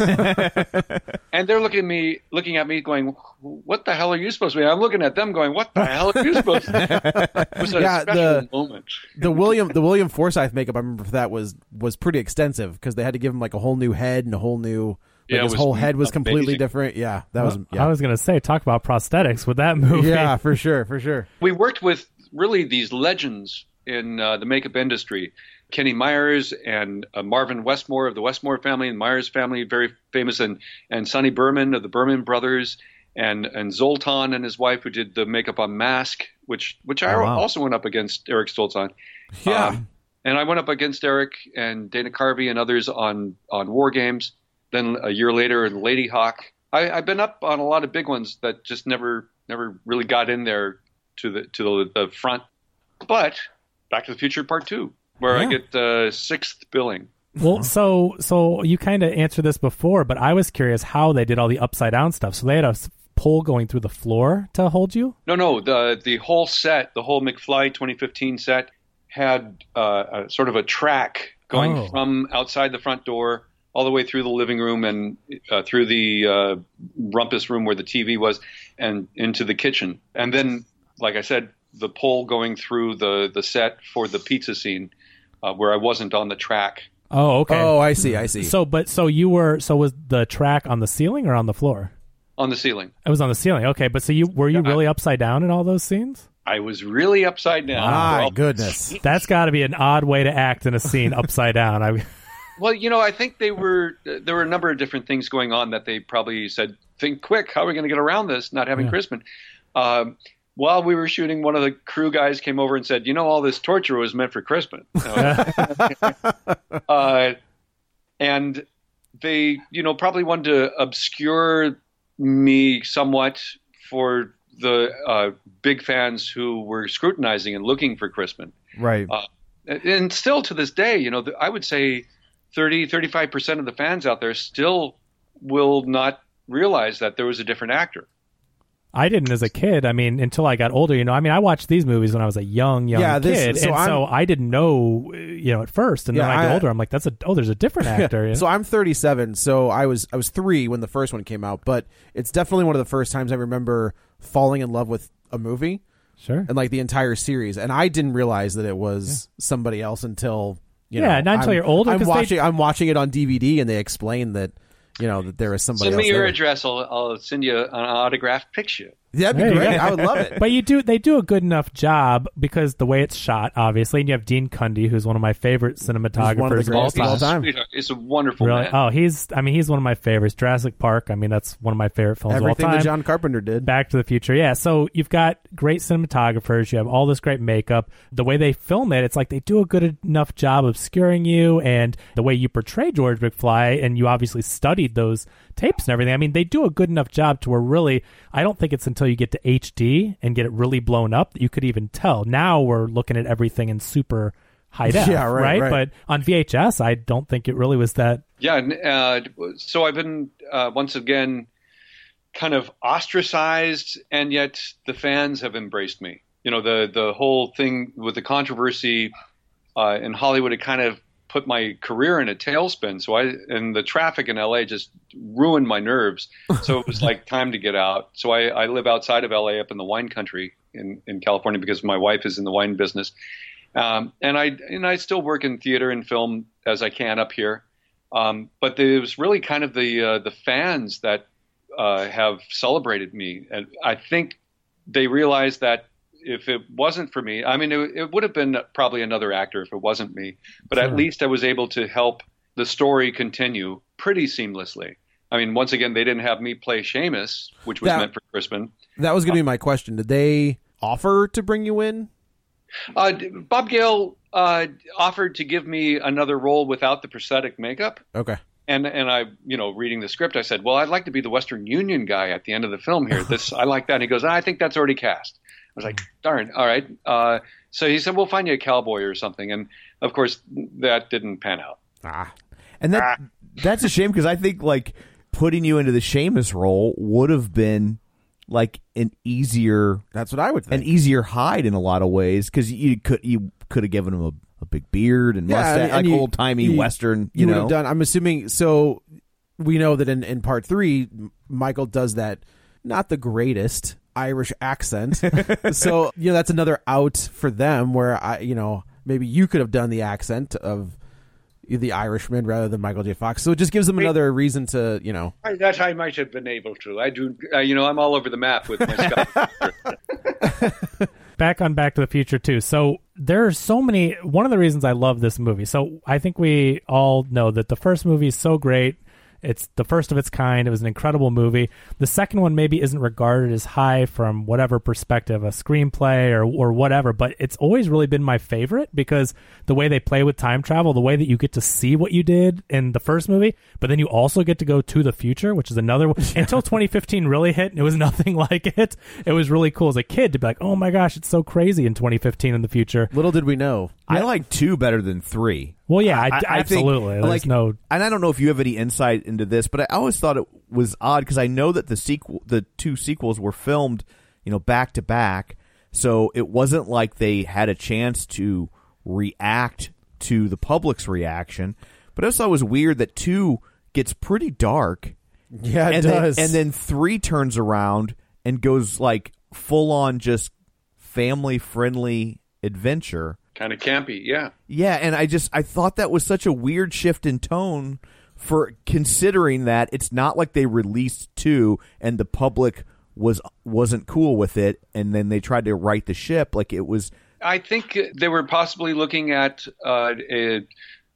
And they're looking at me, looking at me going, what the hell are you supposed to be? I'm looking at them going, what the hell are you supposed to be? It was a Yeah, special the- moment. The William the William Forsythe makeup I remember for that was was pretty extensive because they had to give him like a whole new head and a whole new like Yeah, it his was whole head was completely amazing. different. Yeah, that was yeah. I was going to say, talk about prosthetics with that movie. Yeah, for sure, for sure. We worked with really these legends in uh, the makeup industry. Kenny Myers and uh, Marvin Westmore of the Westmore family and Myers family, very famous, and, and Sonny Berman of the Berman Brothers, and and Zoltan and his wife who did the makeup on Mask, which which I Oh, wow. also went up against Eric Stoltz on. Yeah. Um, and I went up against Eric and Dana Carvey and others on on War Games. Then a year later in Lady Hawk. I, I've been up on a lot of big ones that just never never really got in there to the to the, the front. But Back to the Future Part Two, where Yeah. I get uh, sixth billing. Well, so so you kind of answered this before, but I was curious how they did all the upside down stuff. So they had a s- pole going through the floor to hold you? No, no, the the whole set, the whole McFly twenty fifteen set, had uh, a, sort of a track going Oh. from outside the front door all the way through the living room and uh, through the uh, rumpus room where the T V was and into the kitchen. And then, like I said, the pole going through the, the set for the pizza scene uh, where I wasn't on the track. Oh, okay. Oh, I see. I see. So, but so you were. So was the track on the ceiling or on the floor? On the ceiling. It was on the ceiling. Okay, but so you were you Yeah. really upside down in all those scenes? I was really upside down. My Well, goodness. That's got to be an odd way to act in a scene upside down. I. Well, you know, I think they were there were a number of different things going on that they probably said, "Think quick, how are we going to get around this? Not having Yeah. Crispin." Um, while we were shooting, one of the crew guys came over and said, "You know, all this torture was meant for Crispin." uh, and they, you know, probably wanted to obscure me somewhat for the uh, big fans who were scrutinizing and looking for Crispin. Right. Uh, and still to this day, you know, th- I would say thirty, thirty-five percent of the fans out there still will not realize that there was a different actor. I didn't as a kid. I mean, until I got older, you know. I mean, I watched these movies when I was a young, young Yeah, this- kid, so and I'm- so I didn't know, uh, you know, at first. And then Yeah, I got I- older, I'm like, that's a oh, there's a different actor. you know? So I'm thirty-seven. So I was I was three when the first one came out, but it's definitely one of the first times I remember falling in love with a movie. Sure. And like the entire series, and I didn't realize that it was somebody else until you Yeah, know, not until I'm- you're older, I'm 'cause they- watching. I'm watching it on D V D, and they explain that you know that there is somebody Send else me your there. address. I'll, I'll send you an autographed picture. That'd be There you great. go. I would love it. But you do they do a good enough job because the way it's shot, obviously, and you have Dean Cundy, who's one of my favorite cinematographers one of the of all greatest of all time. time. Sweetheart. It's a wonderful Really? man. Oh, he's I mean, he's one of my favorites. Jurassic Park. I mean, that's one of my favorite films Everything of all time. that John Carpenter did. Back to the Future. Yeah. So you've got great cinematographers. You have all this great makeup. The way they film it, it's like they do a good enough job obscuring you, and the way you portray George McFly, and you obviously studied those tapes and everything. I mean, they do a good enough job to where really, I don't think it's until you get to H D and get it really blown up that you could even tell. Now we're looking at everything in super high def, Yeah, right, right. But on V H S, I don't think it really was that. Yeah. and, Uh, so I've been uh, once again kind of ostracized, and yet the fans have embraced me. You know, the the whole thing with the controversy uh, in Hollywood, it kind of put my career in a tailspin. So I and the traffic in L A just ruined my nerves. So it was like time to get out. So I, I live outside of L A, up in the wine country in, in California, because my wife is in the wine business. Um, and I and I still work in theater and film as I can up here. Um, but it was really kind of the uh, the fans that uh, have celebrated me, and I think they realized that if it wasn't for me, I mean, it, it would have been probably another actor if it wasn't me. But Sure. at least I was able to help the story continue pretty seamlessly. I mean, once again, they didn't have me play Seamus, which was That- meant for Crispin. That was going to be my question. Did they offer to bring you in? Uh, Bob Gale uh, offered to give me another role without the prosthetic makeup. Okay. And and I, you know, reading the script, I said, well, I'd like to be the Western Union guy at the end of the film here. This I like that. And he goes, I think that's already cast. I was like, darn, all right. Uh, so he said, we'll find you a cowboy or something. And, of course, that didn't pan out. Ah. And that that's a shame, because I think, like, putting you into the Seamus role would have been, like, an easier That's what I would think. an easier hide in a lot of ways, because you could you could have given him a, a big beard and Yeah, mustache, and- like and you- old timey you- Western. You, You, would know, have done. I'm assuming. So we know that in, in part three, M- Michael does that. Not the greatest Irish accent. So you know that's another out for them. Where I, you know, maybe you could have done the accent of the Irishman rather than Michael J. Fox. So it just gives them another reason to, you know. That I might have been able to. I do, uh, you know, I'm all over the map with my stuff. Back on Back to the Future too. So there are so many. One of the reasons I love this movie. So I think we all know that the first movie is so great. It's the first of its kind. It was an incredible movie. The second one maybe isn't regarded as high from whatever perspective, a screenplay or or whatever, but it's always really been my favorite because the way they play with time travel, the way that you get to see what you did in the first movie, but then you also get to go to the future, which is another one. Until twenty fifteen really hit, it was nothing like it. It was really cool as a kid to be like, oh my gosh, it's so crazy in twenty fifteen in the future. Little did we know. I like two better than three. Well, yeah, I, I, I absolutely. Think, There's like, no, and I don't know if you have any insight into this, but I always thought it was odd because I know that the sequel, the two sequels were filmed, you know, back to back, so it wasn't like they had a chance to react to the public's reaction. But I also thought it was weird that two gets pretty dark. Yeah, it and does. Then, and then three turns around and goes like full on just family friendly adventure. Kind of campy, yeah. Yeah, and I just I thought that was such a weird shift in tone for considering that it's not like they released two and the public was wasn't cool with it and then they tried to right the ship like it was. I think they were possibly looking at uh, a,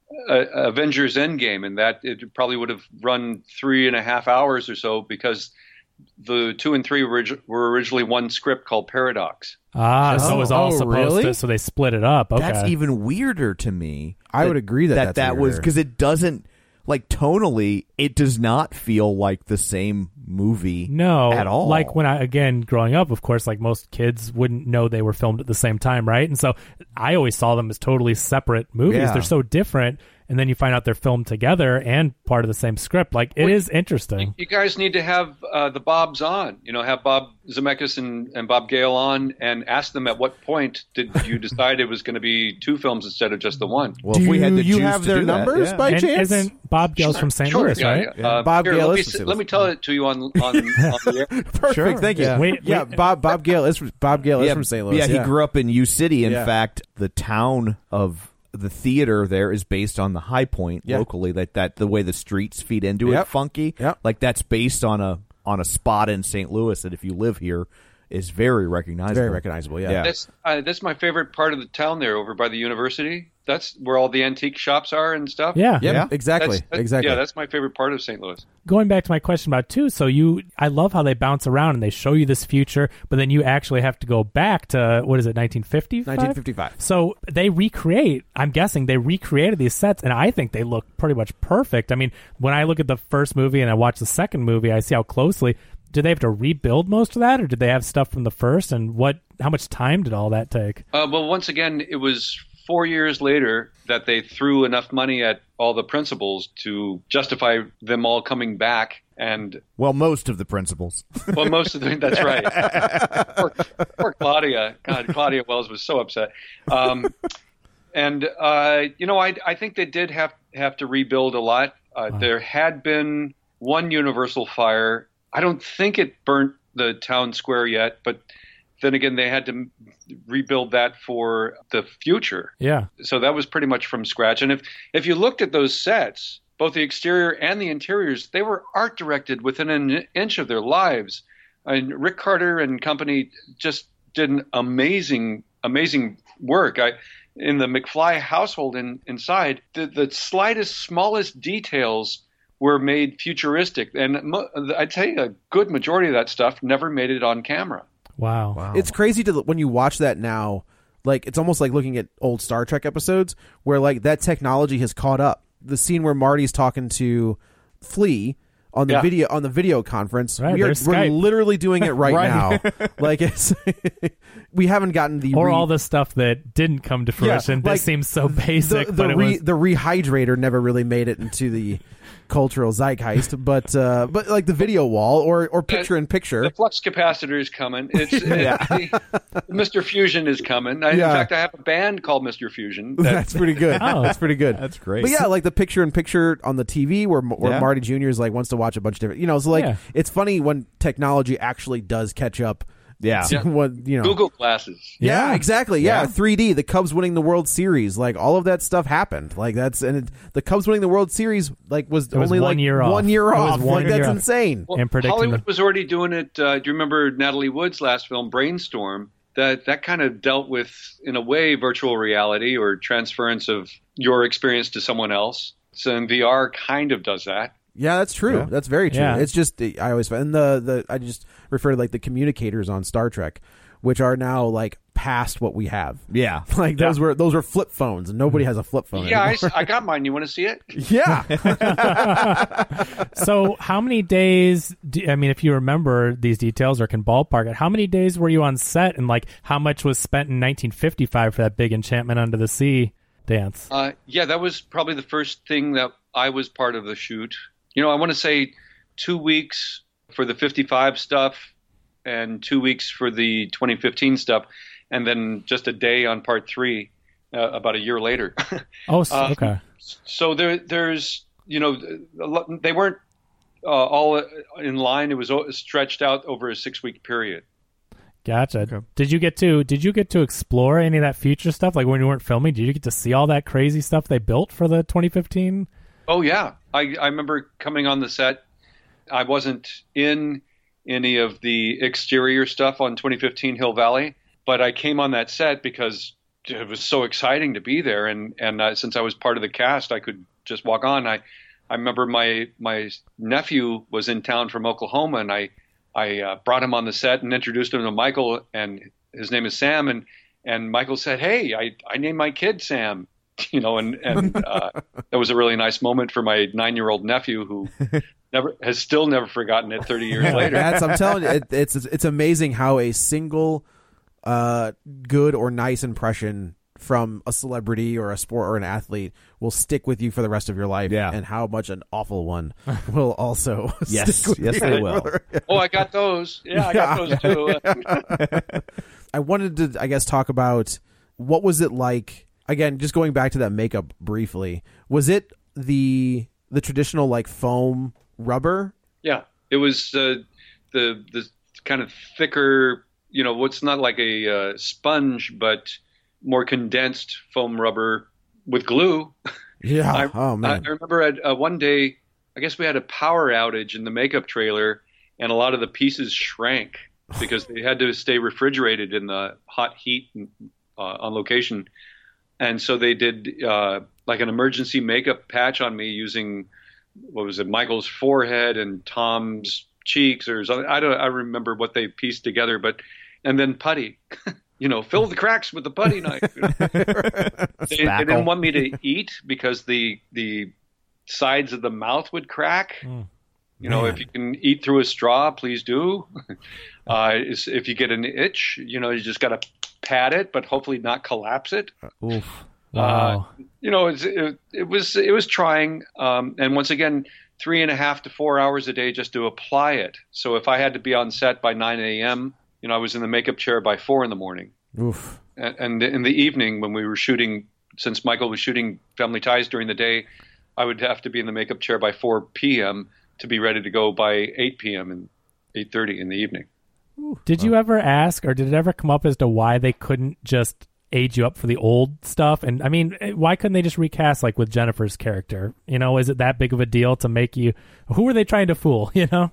a Avengers Endgame, and that it probably would have run three and a half hours or so because the two and three were, were originally one script called Paradox. Ah, Oh, so it was all oh, supposed really? to, so they split it up. Okay. That's even weirder to me. I would agree that that, that's that was weirder. because it doesn't like tonally it does not feel like the same movie No, at all. Like when I, again, growing up, of course, like most kids wouldn't know they were filmed at the same time, right? And so I always saw them as totally separate movies. Yeah. They're so different. And then you find out they're filmed together and part of the same script. Like, it Well, is interesting. You guys need to have uh, the Bobs on, you know, have Bob Zemeckis and, and Bob Gale on and ask them at what point did you decide it was going to be two films instead of just the one? Well, Do if we had the you juice have to their do that, numbers yeah. by And chance? isn't Bob Gale's from Saint Sure, Louis, yeah, right? yeah. Uh, Bob here, Gale let me, is from s- Saint let me Louis. tell it to you on, on, on the air. Perfect, Sure. thank you. Yeah. Wait, yeah, wait. Bob Bob Gale is from, Bob Gale is yeah, from Saint Louis. Yeah, he grew up in U City. In Yeah. fact, the town of the theater there is based on the High Point Yeah. locally. That that the way the streets feed into Yep. it, funky. Yep. Like that's based on a on a spot in Saint Louis that if you live here is very recognizable. Very recognizable, yeah. Yeah. That's uh, that's my favorite part of the town there, over by the university. That's where all the antique shops are and stuff. Yeah. Yep, Yeah. exactly, That's- that's- exactly. Yeah, that's my favorite part of Saint Louis. Going back to my question about two, so you, I love how they bounce around and they show you this future, but then you actually have to go back to, what is it, nineteen fifty? nineteen fifty-five. So they recreate, I'm guessing they recreated these sets, and I think they look pretty much perfect. I mean, when I look at the first movie and I watch the second movie, I see how closely, did they have to rebuild most of that, or did they have stuff from the first, and what, how much time did all that take? Uh, well, once again, it was four years later that they threw enough money at all the principals to justify them all coming back. And Well, most of the principals. well, most of them, that's right. poor, poor Claudia. God, Claudia Wells was so upset. Um, and, uh, you know, I, I think they did have, have to rebuild a lot. Uh, Wow. There had been one Universal fire. I don't think it burnt the town square yet, but then again, they had to m- rebuild that for the future. Yeah. So that was pretty much from scratch. And if, if you looked at those sets, both the exterior and the interiors, they were art directed within an inch of their lives. And Rick Carter and company just did an amazing, amazing work. I, in the McFly household in, inside, the, the slightest, smallest details were made futuristic. And mo- I'd say a good majority of that stuff never made it on camera. Wow. Wow. It's crazy to when you watch that now. Like, it's almost like looking at old Star Trek episodes where like that technology has caught up. The scene where Marty's talking to Flea on the Yeah. video on the video conference, Right, we are, there's we're Skype. literally doing it right, Right. now. Like it's we haven't gotten the Or re- all the stuff that didn't come to fruition. like, this seems so basic, the, the, but it re, was... the rehydrator never really made it into the cultural zeitgeist, but uh, but like the video wall or or picture in picture. The flux capacitor is coming. It's, it, the, Mister Fusion is coming. I, Yeah. In fact, I have a band called Mister Fusion. That, That's pretty good. Oh. That's pretty good. That's great. But yeah, like the picture in picture on the T V where where Yeah. Marty Junior is like wants to watch a bunch of different, you know, so like Yeah. it's funny when technology actually does catch up. Yeah. to what you know. Google Glasses. Yeah, Yeah. exactly. Yeah. Yeah. three D, the Cubs winning the World Series, like all of that stuff happened. Like that's and it, the Cubs winning the World Series like was, It was only one like year off. one year It was off. one like that's year off. insane. Well, And predicting Hollywood the- was already doing it. Uh, do you remember Natalie Wood's last film, Brainstorm? That that kind of dealt with, in a way, virtual reality or transference of your experience to someone else. So and V R kind of does that. Yeah, that's true. Yeah. That's very true. Yeah. It's just I always and the the I just refer to like the communicators on Star Trek, which are now like past what we have. Yeah, like those Yeah. were those were flip phones, and nobody has a flip phone. Yeah, I, anymore. I got mine. You want to see it? Yeah. So how many days, do, I mean, if you remember these details or can ballpark it, how many days were you on set, and like how much was spent in nineteen fifty-five for that big Enchantment Under the Sea dance? Uh, yeah, that was probably the first thing that I was part of the shoot. You know, I want to say two weeks for the fifty-five stuff and two weeks for the twenty fifteen stuff, and then just a day on part three uh, about a year later. Oh, so, Uh, okay. So there, there's, you know, a lot, they weren't uh, all in line. It was o- stretched out over a six-week period. Gotcha. Did you get to did you get to explore any of that future stuff? Like when you weren't filming, did you get to see all that crazy stuff they built for the twenty fifteen? Oh, yeah. I, I remember coming on the set. I wasn't in any of the exterior stuff on twenty fifteen Hill Valley, but I came on that set because it was so exciting to be there. And, and uh, since I was part of the cast, I could just walk on. I, I remember my my nephew was in town from Oklahoma, and I, I uh, brought him on the set and introduced him to Michael, and his name is Sam. And, and Michael said, hey, I, I named my kid Sam. You know, and, and uh, that was a really nice moment for my nine-year-old nephew who never has still never forgotten it thirty years later. That's, I'm telling you, it, it's it's amazing how a single uh, good or nice impression from a celebrity or a sport or an athlete will stick with you for the rest of your life. Yeah. And how much an awful one will also Yes, stick with yes, you. they will. Oh, I got those. Yeah, I got those too. I wanted to, I guess, talk about what was it like. Again, just going back to that makeup briefly, was it the the traditional like foam rubber? Yeah, it was uh, the the kind of thicker, you know, what's not like a uh, sponge, but more condensed foam rubber with glue. Yeah. I, oh man. I remember at uh, one day, I guess we had a power outage in the makeup trailer, and a lot of the pieces shrank because they had to stay refrigerated in the hot heat uh, on location. And so they did uh, like an emergency makeup patch on me using, what was it, Michael's forehead and Tom's cheeks or something. I don't, I remember what they pieced together, but, and then putty, you know, fill the cracks with the putty knife. they, they didn't want me to eat because the, the sides of the mouth would crack. Mm. You know, Man. If you can eat through a straw, please do. uh, if you get an itch, you know, you just got to pat it, but hopefully not collapse it. Oof. Wow. Uh, you know, it, it, it was it was trying, um, and once again, three and a half to four hours a day just to apply it. So if I had to be on set by nine a.m., you know, I was in the makeup chair by four in the morning. Oof. And, and in the evening, when we were shooting, since Michael was shooting Family Ties during the day, I would have to be in the makeup chair by four p.m. to be ready to go by eight p.m. and eight thirty in the evening. Did you ever ask, or did it ever come up as to why they couldn't just age you up for the old stuff? And I mean, why couldn't they just recast like with Jennifer's character? You know, is it that big of a deal to make you? Who were they trying to fool? You know?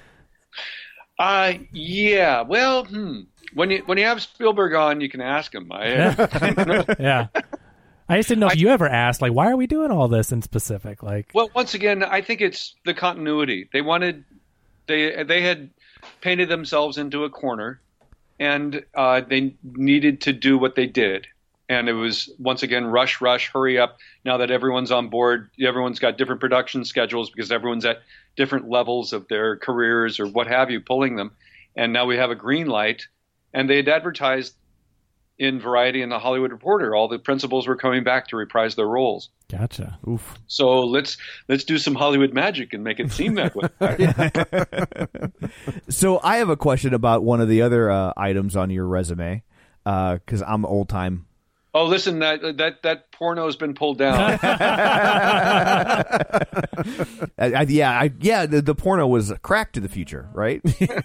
Uh yeah. Well, hmm. when you when you have Spielberg on, you can ask him. I, yeah. I just didn't know if I, you ever asked, like, why are we doing all this in specific? Like, well, once again, I think it's the continuity. They wanted, they they had painted themselves into a corner, and uh, they needed to do what they did. And it was, once again, rush, rush, hurry up. Now that everyone's on board, everyone's got different production schedules because everyone's at different levels of their careers or what have you, pulling them. And now we have a green light. And they had advertised in Variety and the Hollywood Reporter, all the principals were coming back to reprise their roles. Gotcha. Oof. So let's let's do some Hollywood magic and make it seem that way. So I have a question about one of the other uh, items on your resume, because uh, I'm old time. Oh, listen, that that that porno's been pulled down. I, I, yeah, I, yeah. The, the porno was Crack to the Future, right?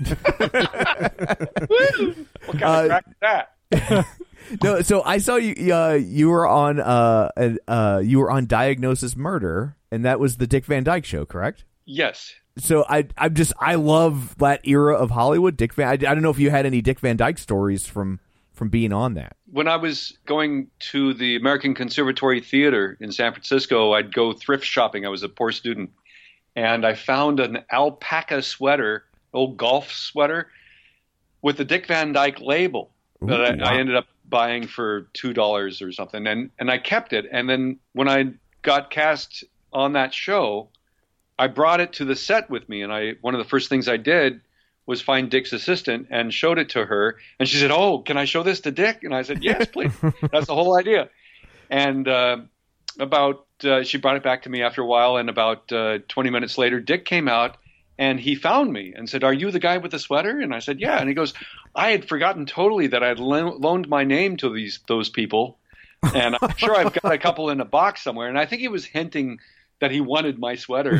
What kind uh, of crack is that? No, so I saw you. Uh, you were on. Uh, uh, you were on Diagnosis Murder, and that was the Dick Van Dyke Show, correct? Yes. So I, I'm just, I love that era of Hollywood. Dick Van. I, I don't know if you had any Dick Van Dyke stories from from being on that. When I was going to the American Conservatory Theater in San Francisco, I'd go thrift shopping. I was a poor student, and I found an alpaca sweater, old golf sweater, with the Dick Van Dyke label that I, I ended up buying for two dollars or something, and and I kept it. And then when I got cast on that show, I brought it to the set with me, and I one of the first things I did was find Dick's assistant and showed it to her, and she said, "Oh, can I show this to Dick?" And I said, "Yes, please." That's the whole idea. And uh, about uh, she brought it back to me after a while, and about uh, twenty minutes later, Dick came out. And he found me and said, "Are you the guy with the sweater?" And I said, "Yeah." And he goes, "I had forgotten totally that I had lo- loaned my name to these those people, and I'm sure I've got a couple in a box somewhere." And I think he was hinting that he wanted my sweater.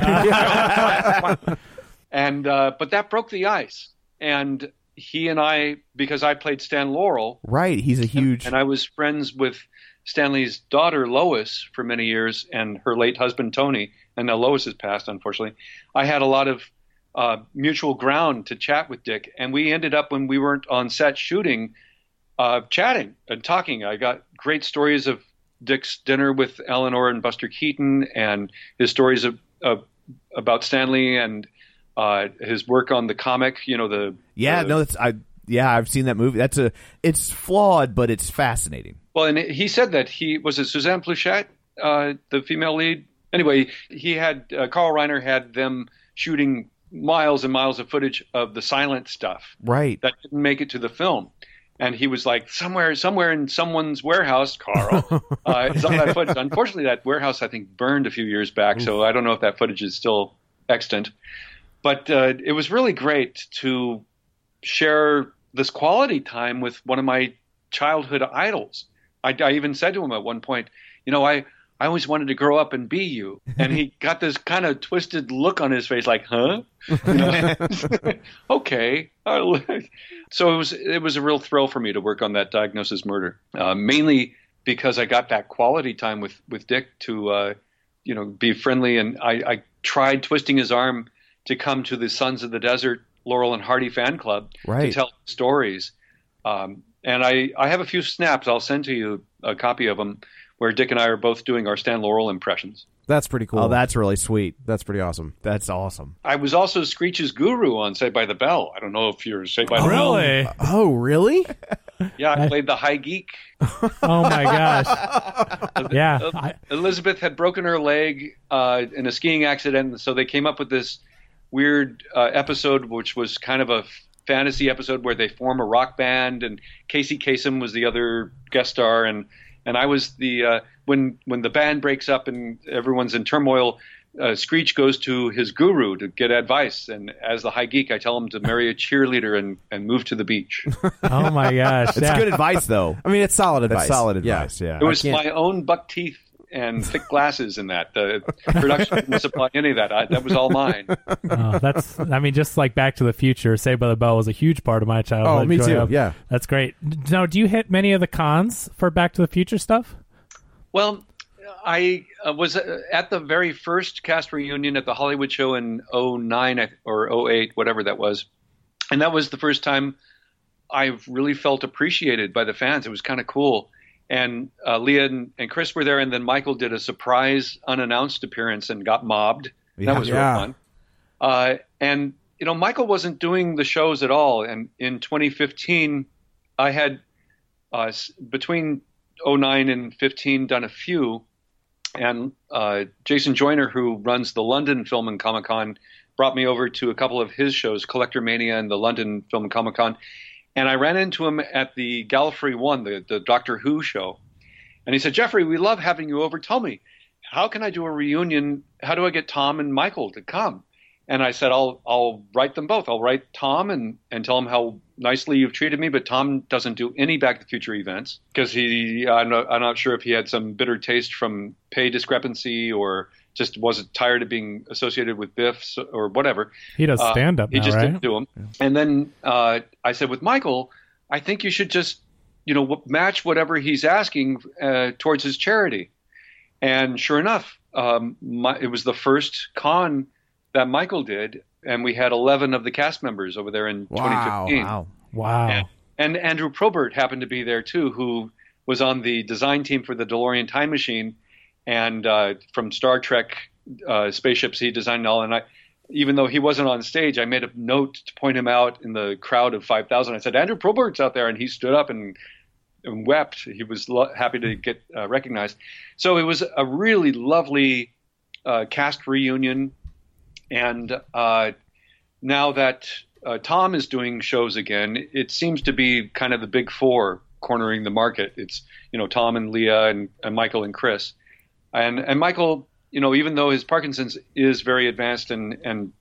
and uh, but that broke the ice. And he and I, because I played Stan Laurel, right? He's a huge, and, and I was friends with Stanley's daughter Lois for many years, and her late husband Tony. And now Lois has passed, unfortunately. I had a lot of Uh, mutual ground to chat with Dick, and we ended up, when we weren't on set shooting, uh, chatting and talking. I got great stories of Dick's dinner with Eleanor and Buster Keaton, and his stories of, of about Stanley and uh, his work on the comic. You know the yeah, the, no, that's I yeah, I've seen that movie. That's a it's flawed, but it's fascinating. Well, and he said that he was it Suzanne Pleshette, uh, the female lead. Anyway, he had uh, Carl Reiner had them shooting miles and miles of footage of the silent stuff, right, that didn't make it to the film. And he was like, somewhere somewhere in someone's warehouse, Carl, uh, is all that footage. Unfortunately, that warehouse, I think, burned a few years back, so I don't know if that footage is still extant. But uh, it was really great to share this quality time with one of my childhood idols. I, I even said to him at one point, you know, I I always wanted to grow up and be you. And he got this kind of twisted look on his face like, huh? You know? Okay. So it was it was a real thrill for me to work on that Diagnosis Murder, uh, mainly because I got that quality time with, with Dick to, uh, you know, be friendly. And I, I tried twisting his arm to come to the Sons of the Desert Laurel and Hardy fan club right. to tell stories. Um, and I, I have a few snaps. I'll send to you a copy of them, where Dick and I are both doing our Stan Laurel impressions. That's pretty cool. Oh, that's really sweet. That's pretty awesome. That's awesome. I was also Screech's guru on Saved by the Bell. I don't know if you're Saved by oh, the really? Bell. Oh, really? Yeah, I played the high geek. Oh, my gosh. Yeah. I... Elizabeth had broken her leg uh, in a skiing accident, so they came up with this weird uh, episode, which was kind of a fantasy episode where they form a rock band, and Casey Kasem was the other guest star, and And I was the uh, when when the band breaks up and everyone's in turmoil, uh, Screech goes to his guru to get advice. And as the high geek, I tell him to marry a cheerleader and, and move to the beach. Oh my gosh, it's yeah. good advice, though. I mean, it's solid advice. That's solid advice. Yeah, yeah. It was my own buck teeth and thick glasses in that. The production didn't supply any of that. I, that was all mine. Oh, that's. I mean, just like Back to the Future, Saved by the Bell was a huge part of my childhood. Oh, me too. Up. Yeah, that's great. Now, do you hit many of the cons for Back to the Future stuff? Well, I uh, was uh, at the very first cast reunion at the Hollywood Show in oh nine or oh eight, whatever that was, and that was the first time I really felt appreciated by the fans. It was kind of cool. And uh, Leah and, and Chris were there, and then Michael did a surprise unannounced appearance and got mobbed. Yeah, that was yeah. real fun. Uh, and, you know, Michael wasn't doing the shows at all. And in twenty fifteen, I had, uh, between oh nine and fifteen, done a few. And uh, Jason Joyner, who runs the London Film and Comic Con, brought me over to a couple of his shows, Collector Mania and the London Film and Comic Con. And I ran into him at the Gallifrey One, the, the Doctor Who show. And he said, Jeffrey, we love having you over. Tell me, how can I do a reunion? How do I get Tom and Michael to come? And I said, I'll I'll write them both. I'll write Tom and, and tell him how nicely you've treated me. But Tom doesn't do any Back to the Future events because he I'm not, I'm not sure if he had some bitter taste from pay discrepancy or just wasn't tired of being associated with Biff or whatever. He does stand up. Uh, he now, just right? didn't do them. Yeah. And then uh, I said, with Michael, I think you should just, you know, match whatever he's asking uh, towards his charity. And sure enough, um, my, it was the first con that Michael did, and we had eleven of the cast members over there in wow, twenty fifteen. Wow! Wow! And, and Andrew Probert happened to be there too, who was on the design team for the DeLorean Time Machine. And uh, from Star Trek, uh, spaceships he designed and all. And I, even though he wasn't on stage, I made a note to point him out in the crowd of five thousand. I said, Andrew Probert's out there. And he stood up and, and wept. He was lo- happy to get uh, recognized. So it was a really lovely uh, cast reunion. And uh, now that uh, Tom is doing shows again, it seems to be kind of the big four cornering the market. It's, you know, Tom and Leah and, and Michael and Chris. And, and Michael, you know, even though his Parkinson's is very advanced and, and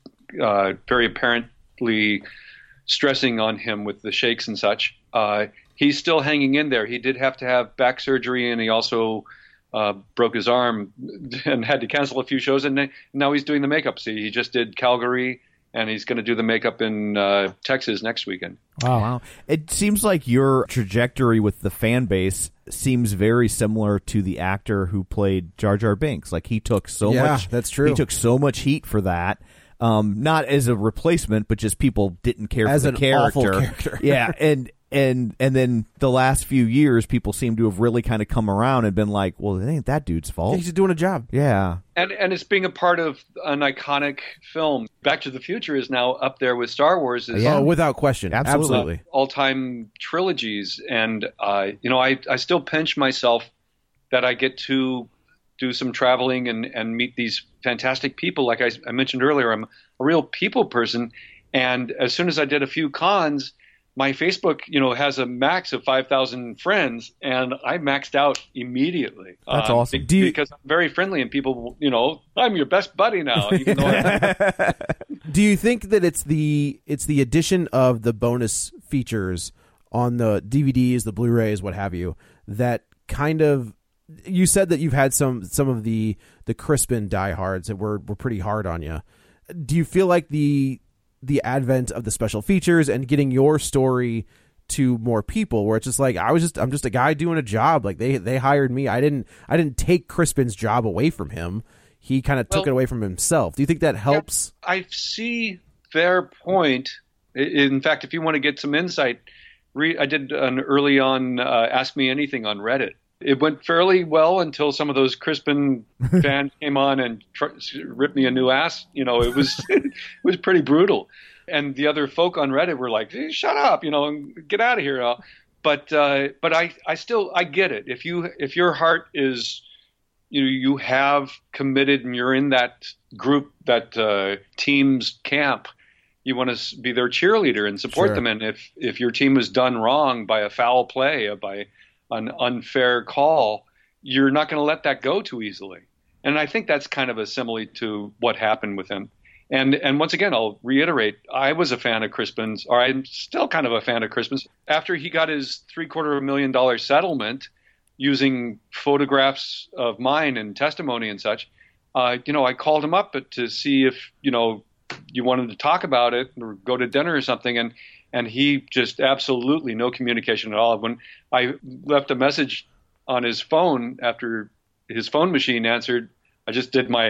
uh, very apparently stressing on him with the shakes and such, uh, he's still hanging in there. He did have to have back surgery, and he also uh, broke his arm and had to cancel a few shows. And now he's doing the makeup. See, he just did Calgary, and he's going to do the makeup in uh, Texas next weekend. Wow. wow. It seems like your trajectory with the fan base seems very similar to the actor who played Jar Jar Binks. Like, he took so yeah, much that's true. He took so much heat for that. Um, not as a replacement, but just people didn't care as for the an character. Awful character. yeah, and and and then the last few years, people seem to have really kind of come around and been like, "Well, it ain't that dude's fault. He's just doing a job." Yeah, and and it's being a part of an iconic film. Back to the Future is now up there with Star Wars. As yeah, oh, without question, absolutely, absolutely. all-time trilogies. And uh, you know, I I still pinch myself that I get to do some traveling and and meet these fantastic people. Like I, I mentioned earlier, I'm a real people person, and as soon as I did a few cons, my Facebook, you know, has a max of five thousand friends, and I maxed out immediately. That's um, awesome. Be- Do you- because I'm very friendly, and people, you know, I'm your best buddy now. Even though I- Do you think that it's the it's the addition of the bonus features on the D V Ds, the Blu-rays, what have you, that kind of, you said that you've had some some of the the Crispin diehards that were were pretty hard on you. Do you feel like the the advent of the special features and getting your story to more people, where it's just like, I was just I'm just a guy doing a job, like they they hired me, I didn't I didn't take Crispin's job away from him, he kind of took Well, it away from himself. Do you think that helps? Yeah, I see their point. In fact, if you want to get some insight, re- I did an early on uh, Ask Me Anything on Reddit. It went fairly well until some of those Crispin fans came on and tr- ripped me a new ass. You know, it was it was pretty brutal. And the other folk on Reddit were like, hey, "Shut up, you know, and get out of here." But uh, but I, I still I get it. If you if your heart is, you know, you have committed and you're in that group, that uh, team's camp, you want to be their cheerleader and support Sure. them. And if if your team is done wrong by a foul play, or by an unfair call, you're not going to let that go too easily. And I think that's kind of a simile to what happened with him. And and once again, I'll reiterate, I was a fan of Crispin's, or I'm still kind of a fan of Crispin's. After he got his three quarter of a million dollar settlement using photographs of mine and testimony and such, uh, you know, I called him up to see if, you know, you wanted to talk about it or go to dinner or something. And And he just absolutely no communication at all. When I left a message on his phone after his phone machine answered, I just did my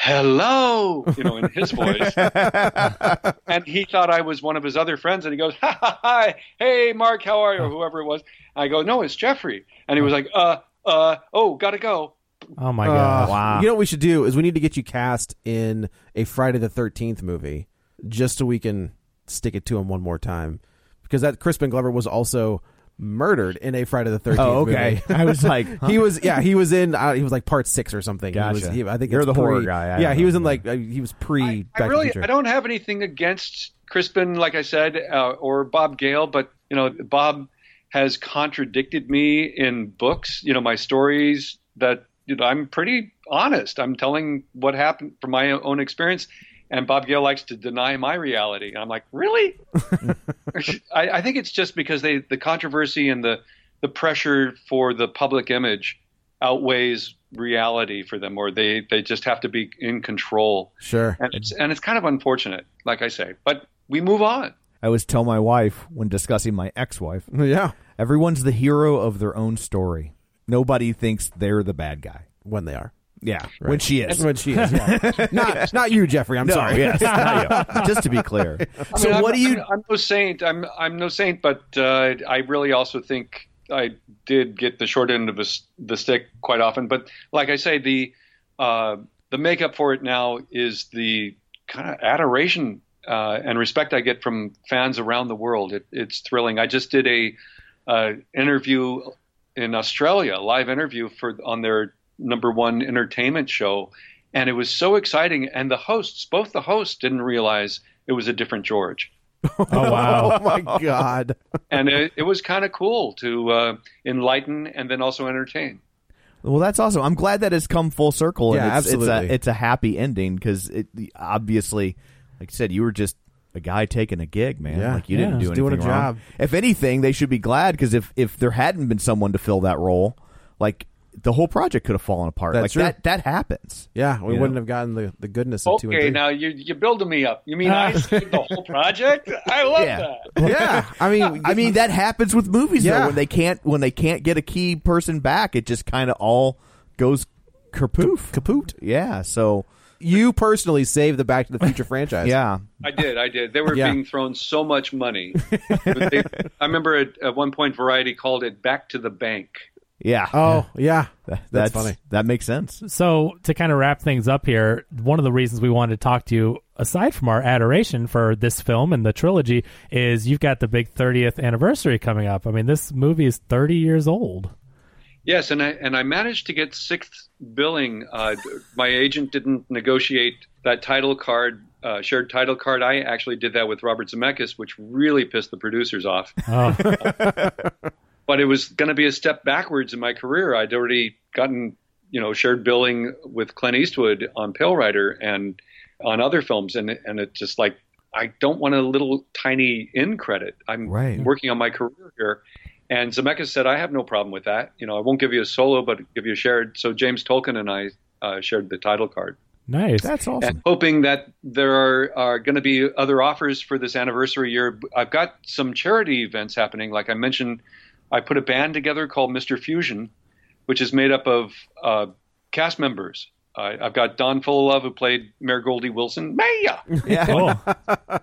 hello, you know, in his voice. And he thought I was one of his other friends. And he goes, ha, ha, hi, hey, Mark, how are you? Or whoever it was. And I go, no, it's Jeffrey. And he was like, uh, uh, oh, gotta go. Oh, my Uh, God. Wow. You know what we should do is we need to get you cast in a Friday the thirteenth movie, just so we can stick it to him one more time, because that Crispin Glover was also murdered in a Friday the thirteenth Oh, okay. movie. I was like, huh? he was yeah he was in uh, he was like part six or something. He was, Gotcha. he, I think You're it's the pre, horror guy. I yeah, he know. was in like uh, he was pre I, Back I really, to the Future. I don't have anything against Crispin, like I said, uh, or Bob Gale, but you know, Bob has contradicted me in books. You know, my stories that, you know, I'm pretty honest. I'm telling what happened from my own experience, and Bob Gale likes to deny my reality. And I'm like, really? I, I think it's just because they the controversy and the the pressure for the public image outweighs reality for them, or they, they just have to be in control. Sure. And it's, and it's kind of unfortunate, like I say, but we move on. I always tell my wife when discussing my ex-wife, Yeah, everyone's the hero of their own story. Nobody thinks they're the bad guy. when they are. Yeah, Right. when she is. When she is, yeah. not not you, Jeffrey. I'm No, sorry. yes, not you. Just to be clear. I So mean, what I'm, do you? I'm, I'm no saint. I'm I'm no saint, but uh, I really also think I did get the short end of a, the stick quite often. But like I say, the uh, the makeup for it now is the kind of adoration uh, and respect I get from fans around the world. It, it's thrilling. I just did a uh, interview in Australia, a live interview for on their number one entertainment show, and it was so exciting. And the hosts, both the hosts, didn't realize it was a different George. Oh, wow. Oh, my God. And it, it was kind of cool to uh, enlighten and then also entertain. Well, that's awesome. I'm glad that it's come full circle. Yeah, and it's, absolutely. It's a, it's a happy ending because it obviously, like I said, you were just a guy taking a gig, man. Yeah. Like you Yeah, didn't do just anything doing a wrong. job. If anything, they should be glad because if, if there hadn't been someone to fill that role, like the whole project could have fallen apart. That's like true. that that happens. Yeah, we You wouldn't know? have gotten the, the goodness of two and Okay, three. now you, you're building me up. You mean I saved the whole project? I love Yeah. that. Yeah, I mean, I mean that happens with movies Yeah. though when they can't when they can't get a key person back, it just kind of all goes kerpoof. Kaput. Yeah, so You personally saved the Back to the Future franchise. yeah. I did, I did. They were Yeah. being thrown so much money. But they, I remember at, at one point Variety called it Back to the Bank. Yeah. Oh, yeah. That- That's funny. That makes sense. So to kind of wrap things up here, one of the reasons we wanted to talk to you, aside from our adoration for this film and the trilogy, is you've got the big thirtieth anniversary coming up. I mean, this movie is thirty years old. Yes, and I and I managed to get sixth billing. Uh, my agent didn't negotiate that title card, uh, shared title card. I actually did that with Robert Zemeckis, which really pissed the producers off. Oh. But it was going to be a step backwards in my career. I'd already gotten, you know, shared billing with Clint Eastwood on Pale Rider and on other films, and and it just like I don't want a little tiny in credit. I'm Right. working on my career here. And Zemeckis said, I have no problem with that. You know, I won't give you a solo, but give you a shared. So James Tolkien and I uh, shared the title card. Nice. That's awesome. And hoping that there are, are going to be other offers for this anniversary year. I've got some charity events happening. Like I mentioned, I put a band together called Mister Fusion, which is made up of uh, cast members. Uh, I've got Don Fullilove, who played Mayor Goldie Wilson. Maya! Yeah. Cool.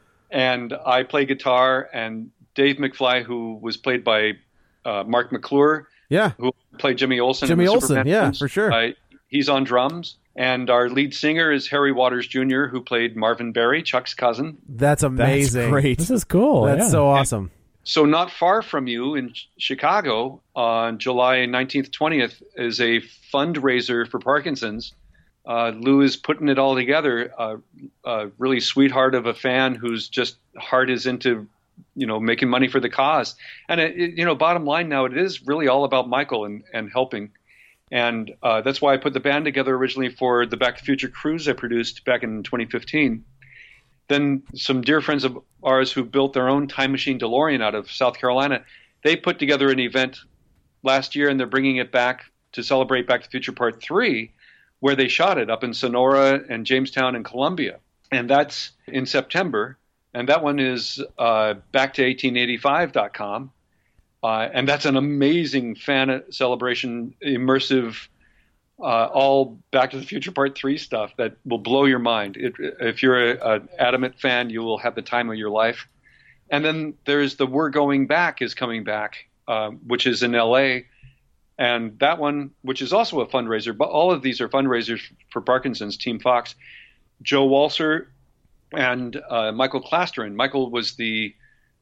And I play guitar, and Dave McFly, who was played by uh, Mark McClure, Yeah. who played Jimmy Olsen. Jimmy in the Olsen, Superman yeah, films. for sure. Uh, he's on drums. And our lead singer is Harry Waters Junior, who played Marvin Berry, Chuck's cousin. That's amazing. That's great. This is cool. That's yeah. so awesome. So not far from you in Chicago on July nineteenth, twentieth is a fundraiser for Parkinson's. Uh, Lou is putting it all together. Uh, a really sweetheart of a fan whose just heart is into, you know, making money for the cause. And, it, it, you know, bottom line now, it is really all about Michael and, and helping. And uh, that's why I put the band together originally for the Back to the Future cruise I produced back in twenty fifteen. Then some dear friends of ours who built their own time machine DeLorean out of South Carolina, they put together an event last year, and they're bringing it back to celebrate Back to the Future Part three, where they shot it up in Sonora and Jamestown and Columbia. And that's in September. And that one is uh, back to eighteen eighty-five dot com. Uh, and that's an amazing fan celebration, immersive, uh, all Back to the Future Part three stuff that will blow your mind. It, if you're an adamant fan, you will have the time of your life. And then there's the We're Going Back is coming back, uh, which is in L A. And that one, which is also a fundraiser, but all of these are fundraisers for Parkinson's, Team Fox. Joe Walser and uh, Michael Clasterin. Michael was the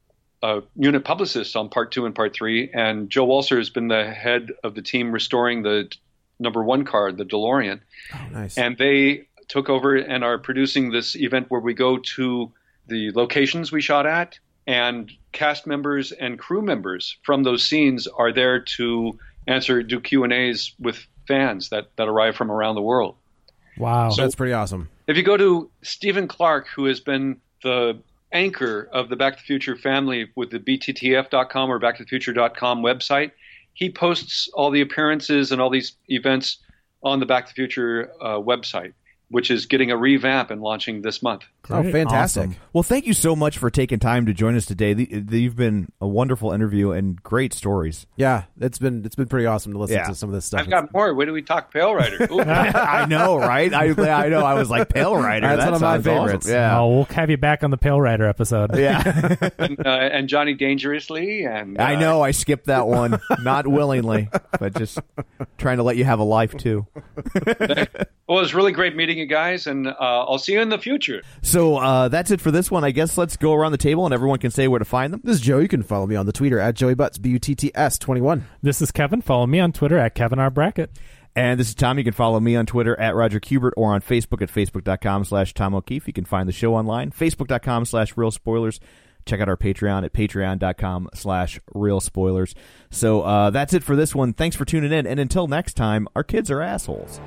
uh, unit publicist on part two and part three, and Joe Walser has been the head of the team restoring the number one car, the DeLorean. Oh, nice. And they took over and are producing this event where we go to the locations we shot at, and cast members and crew members from those scenes are there to answer, do Q and A's with fans that, that arrive from around the world. Wow. So- That's pretty awesome. If you go to Stephen Clark, who has been the anchor of the Back to the Future family with the B T T F dot com or back to the future dot com website, he posts all the appearances and all these events on the Back to the Future uh, website, which is getting a revamp and launching this month. Oh, fantastic. Awesome. Well, thank you so much for taking time to join us today. The, the, you've been a wonderful interview and great stories. Yeah, it's been it's been pretty awesome to listen Yeah. to some of this stuff. I've got more. Where do we talk Pale Rider? Ooh. I know, right? I I know. I was like, Pale Rider. That's that one of my sounds favorites. awesome. Yeah. Oh, we'll have you back on the Pale Rider episode. Yeah. and, uh, and Johnny Dangerously. And uh, I know. I skipped that one, not willingly, but just trying to let you have a life too. Well, it was really great meeting you guys, and uh, I'll see you in the future. So uh, that's it for this one. I guess let's go around the table and everyone can say where to find them. This is Joe. You can follow me on the Twitter at Joey Butts, B U T T S twenty-one. This is Kevin. Follow me on Twitter at Kevin R. Brackett. And this is Tom. You can follow me on Twitter at Roger Kubert or on Facebook at facebook.com slash Tom O'Keefe. You can find the show online, facebook.com slash Real Spoilers. Check out our Patreon at patreon.com slash Real Spoilers. So uh, that's it for this one. Thanks for tuning in. And until next time, our kids are assholes.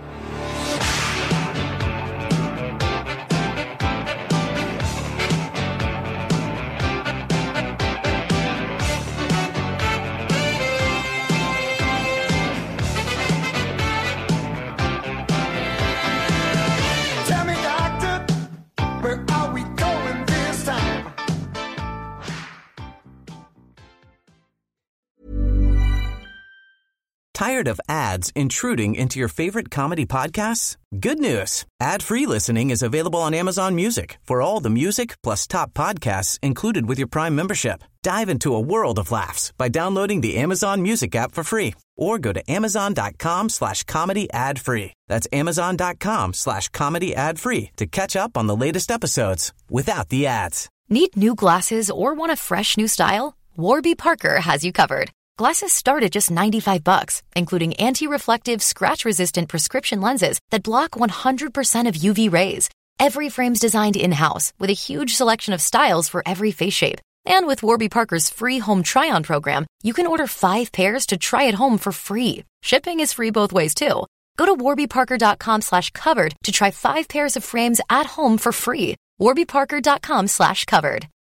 Tell me, doctor, where are we going this time? Tired of ads intruding into your favorite comedy podcasts? Good news. Ad-free listening is available on Amazon Music for all the music plus top podcasts included with your Prime membership. Dive into a world of laughs by downloading the Amazon Music app for free or go to amazon.com slash comedy ad free. That's amazon.com slash comedy ad free to catch up on the latest episodes without the ads. Need new glasses or want a fresh new style? Warby Parker has you covered. Glasses start at just ninety-five bucks, including anti-reflective, scratch-resistant prescription lenses that block one hundred percent of U V rays. Every frame's designed in-house with a huge selection of styles for every face shape. And with Warby Parker's free home try-on program, you can order five pairs to try at home for free. Shipping is free both ways, too. Go to warbyparker.com slash covered to try five pairs of frames at home for free. warbyparker.com slash covered.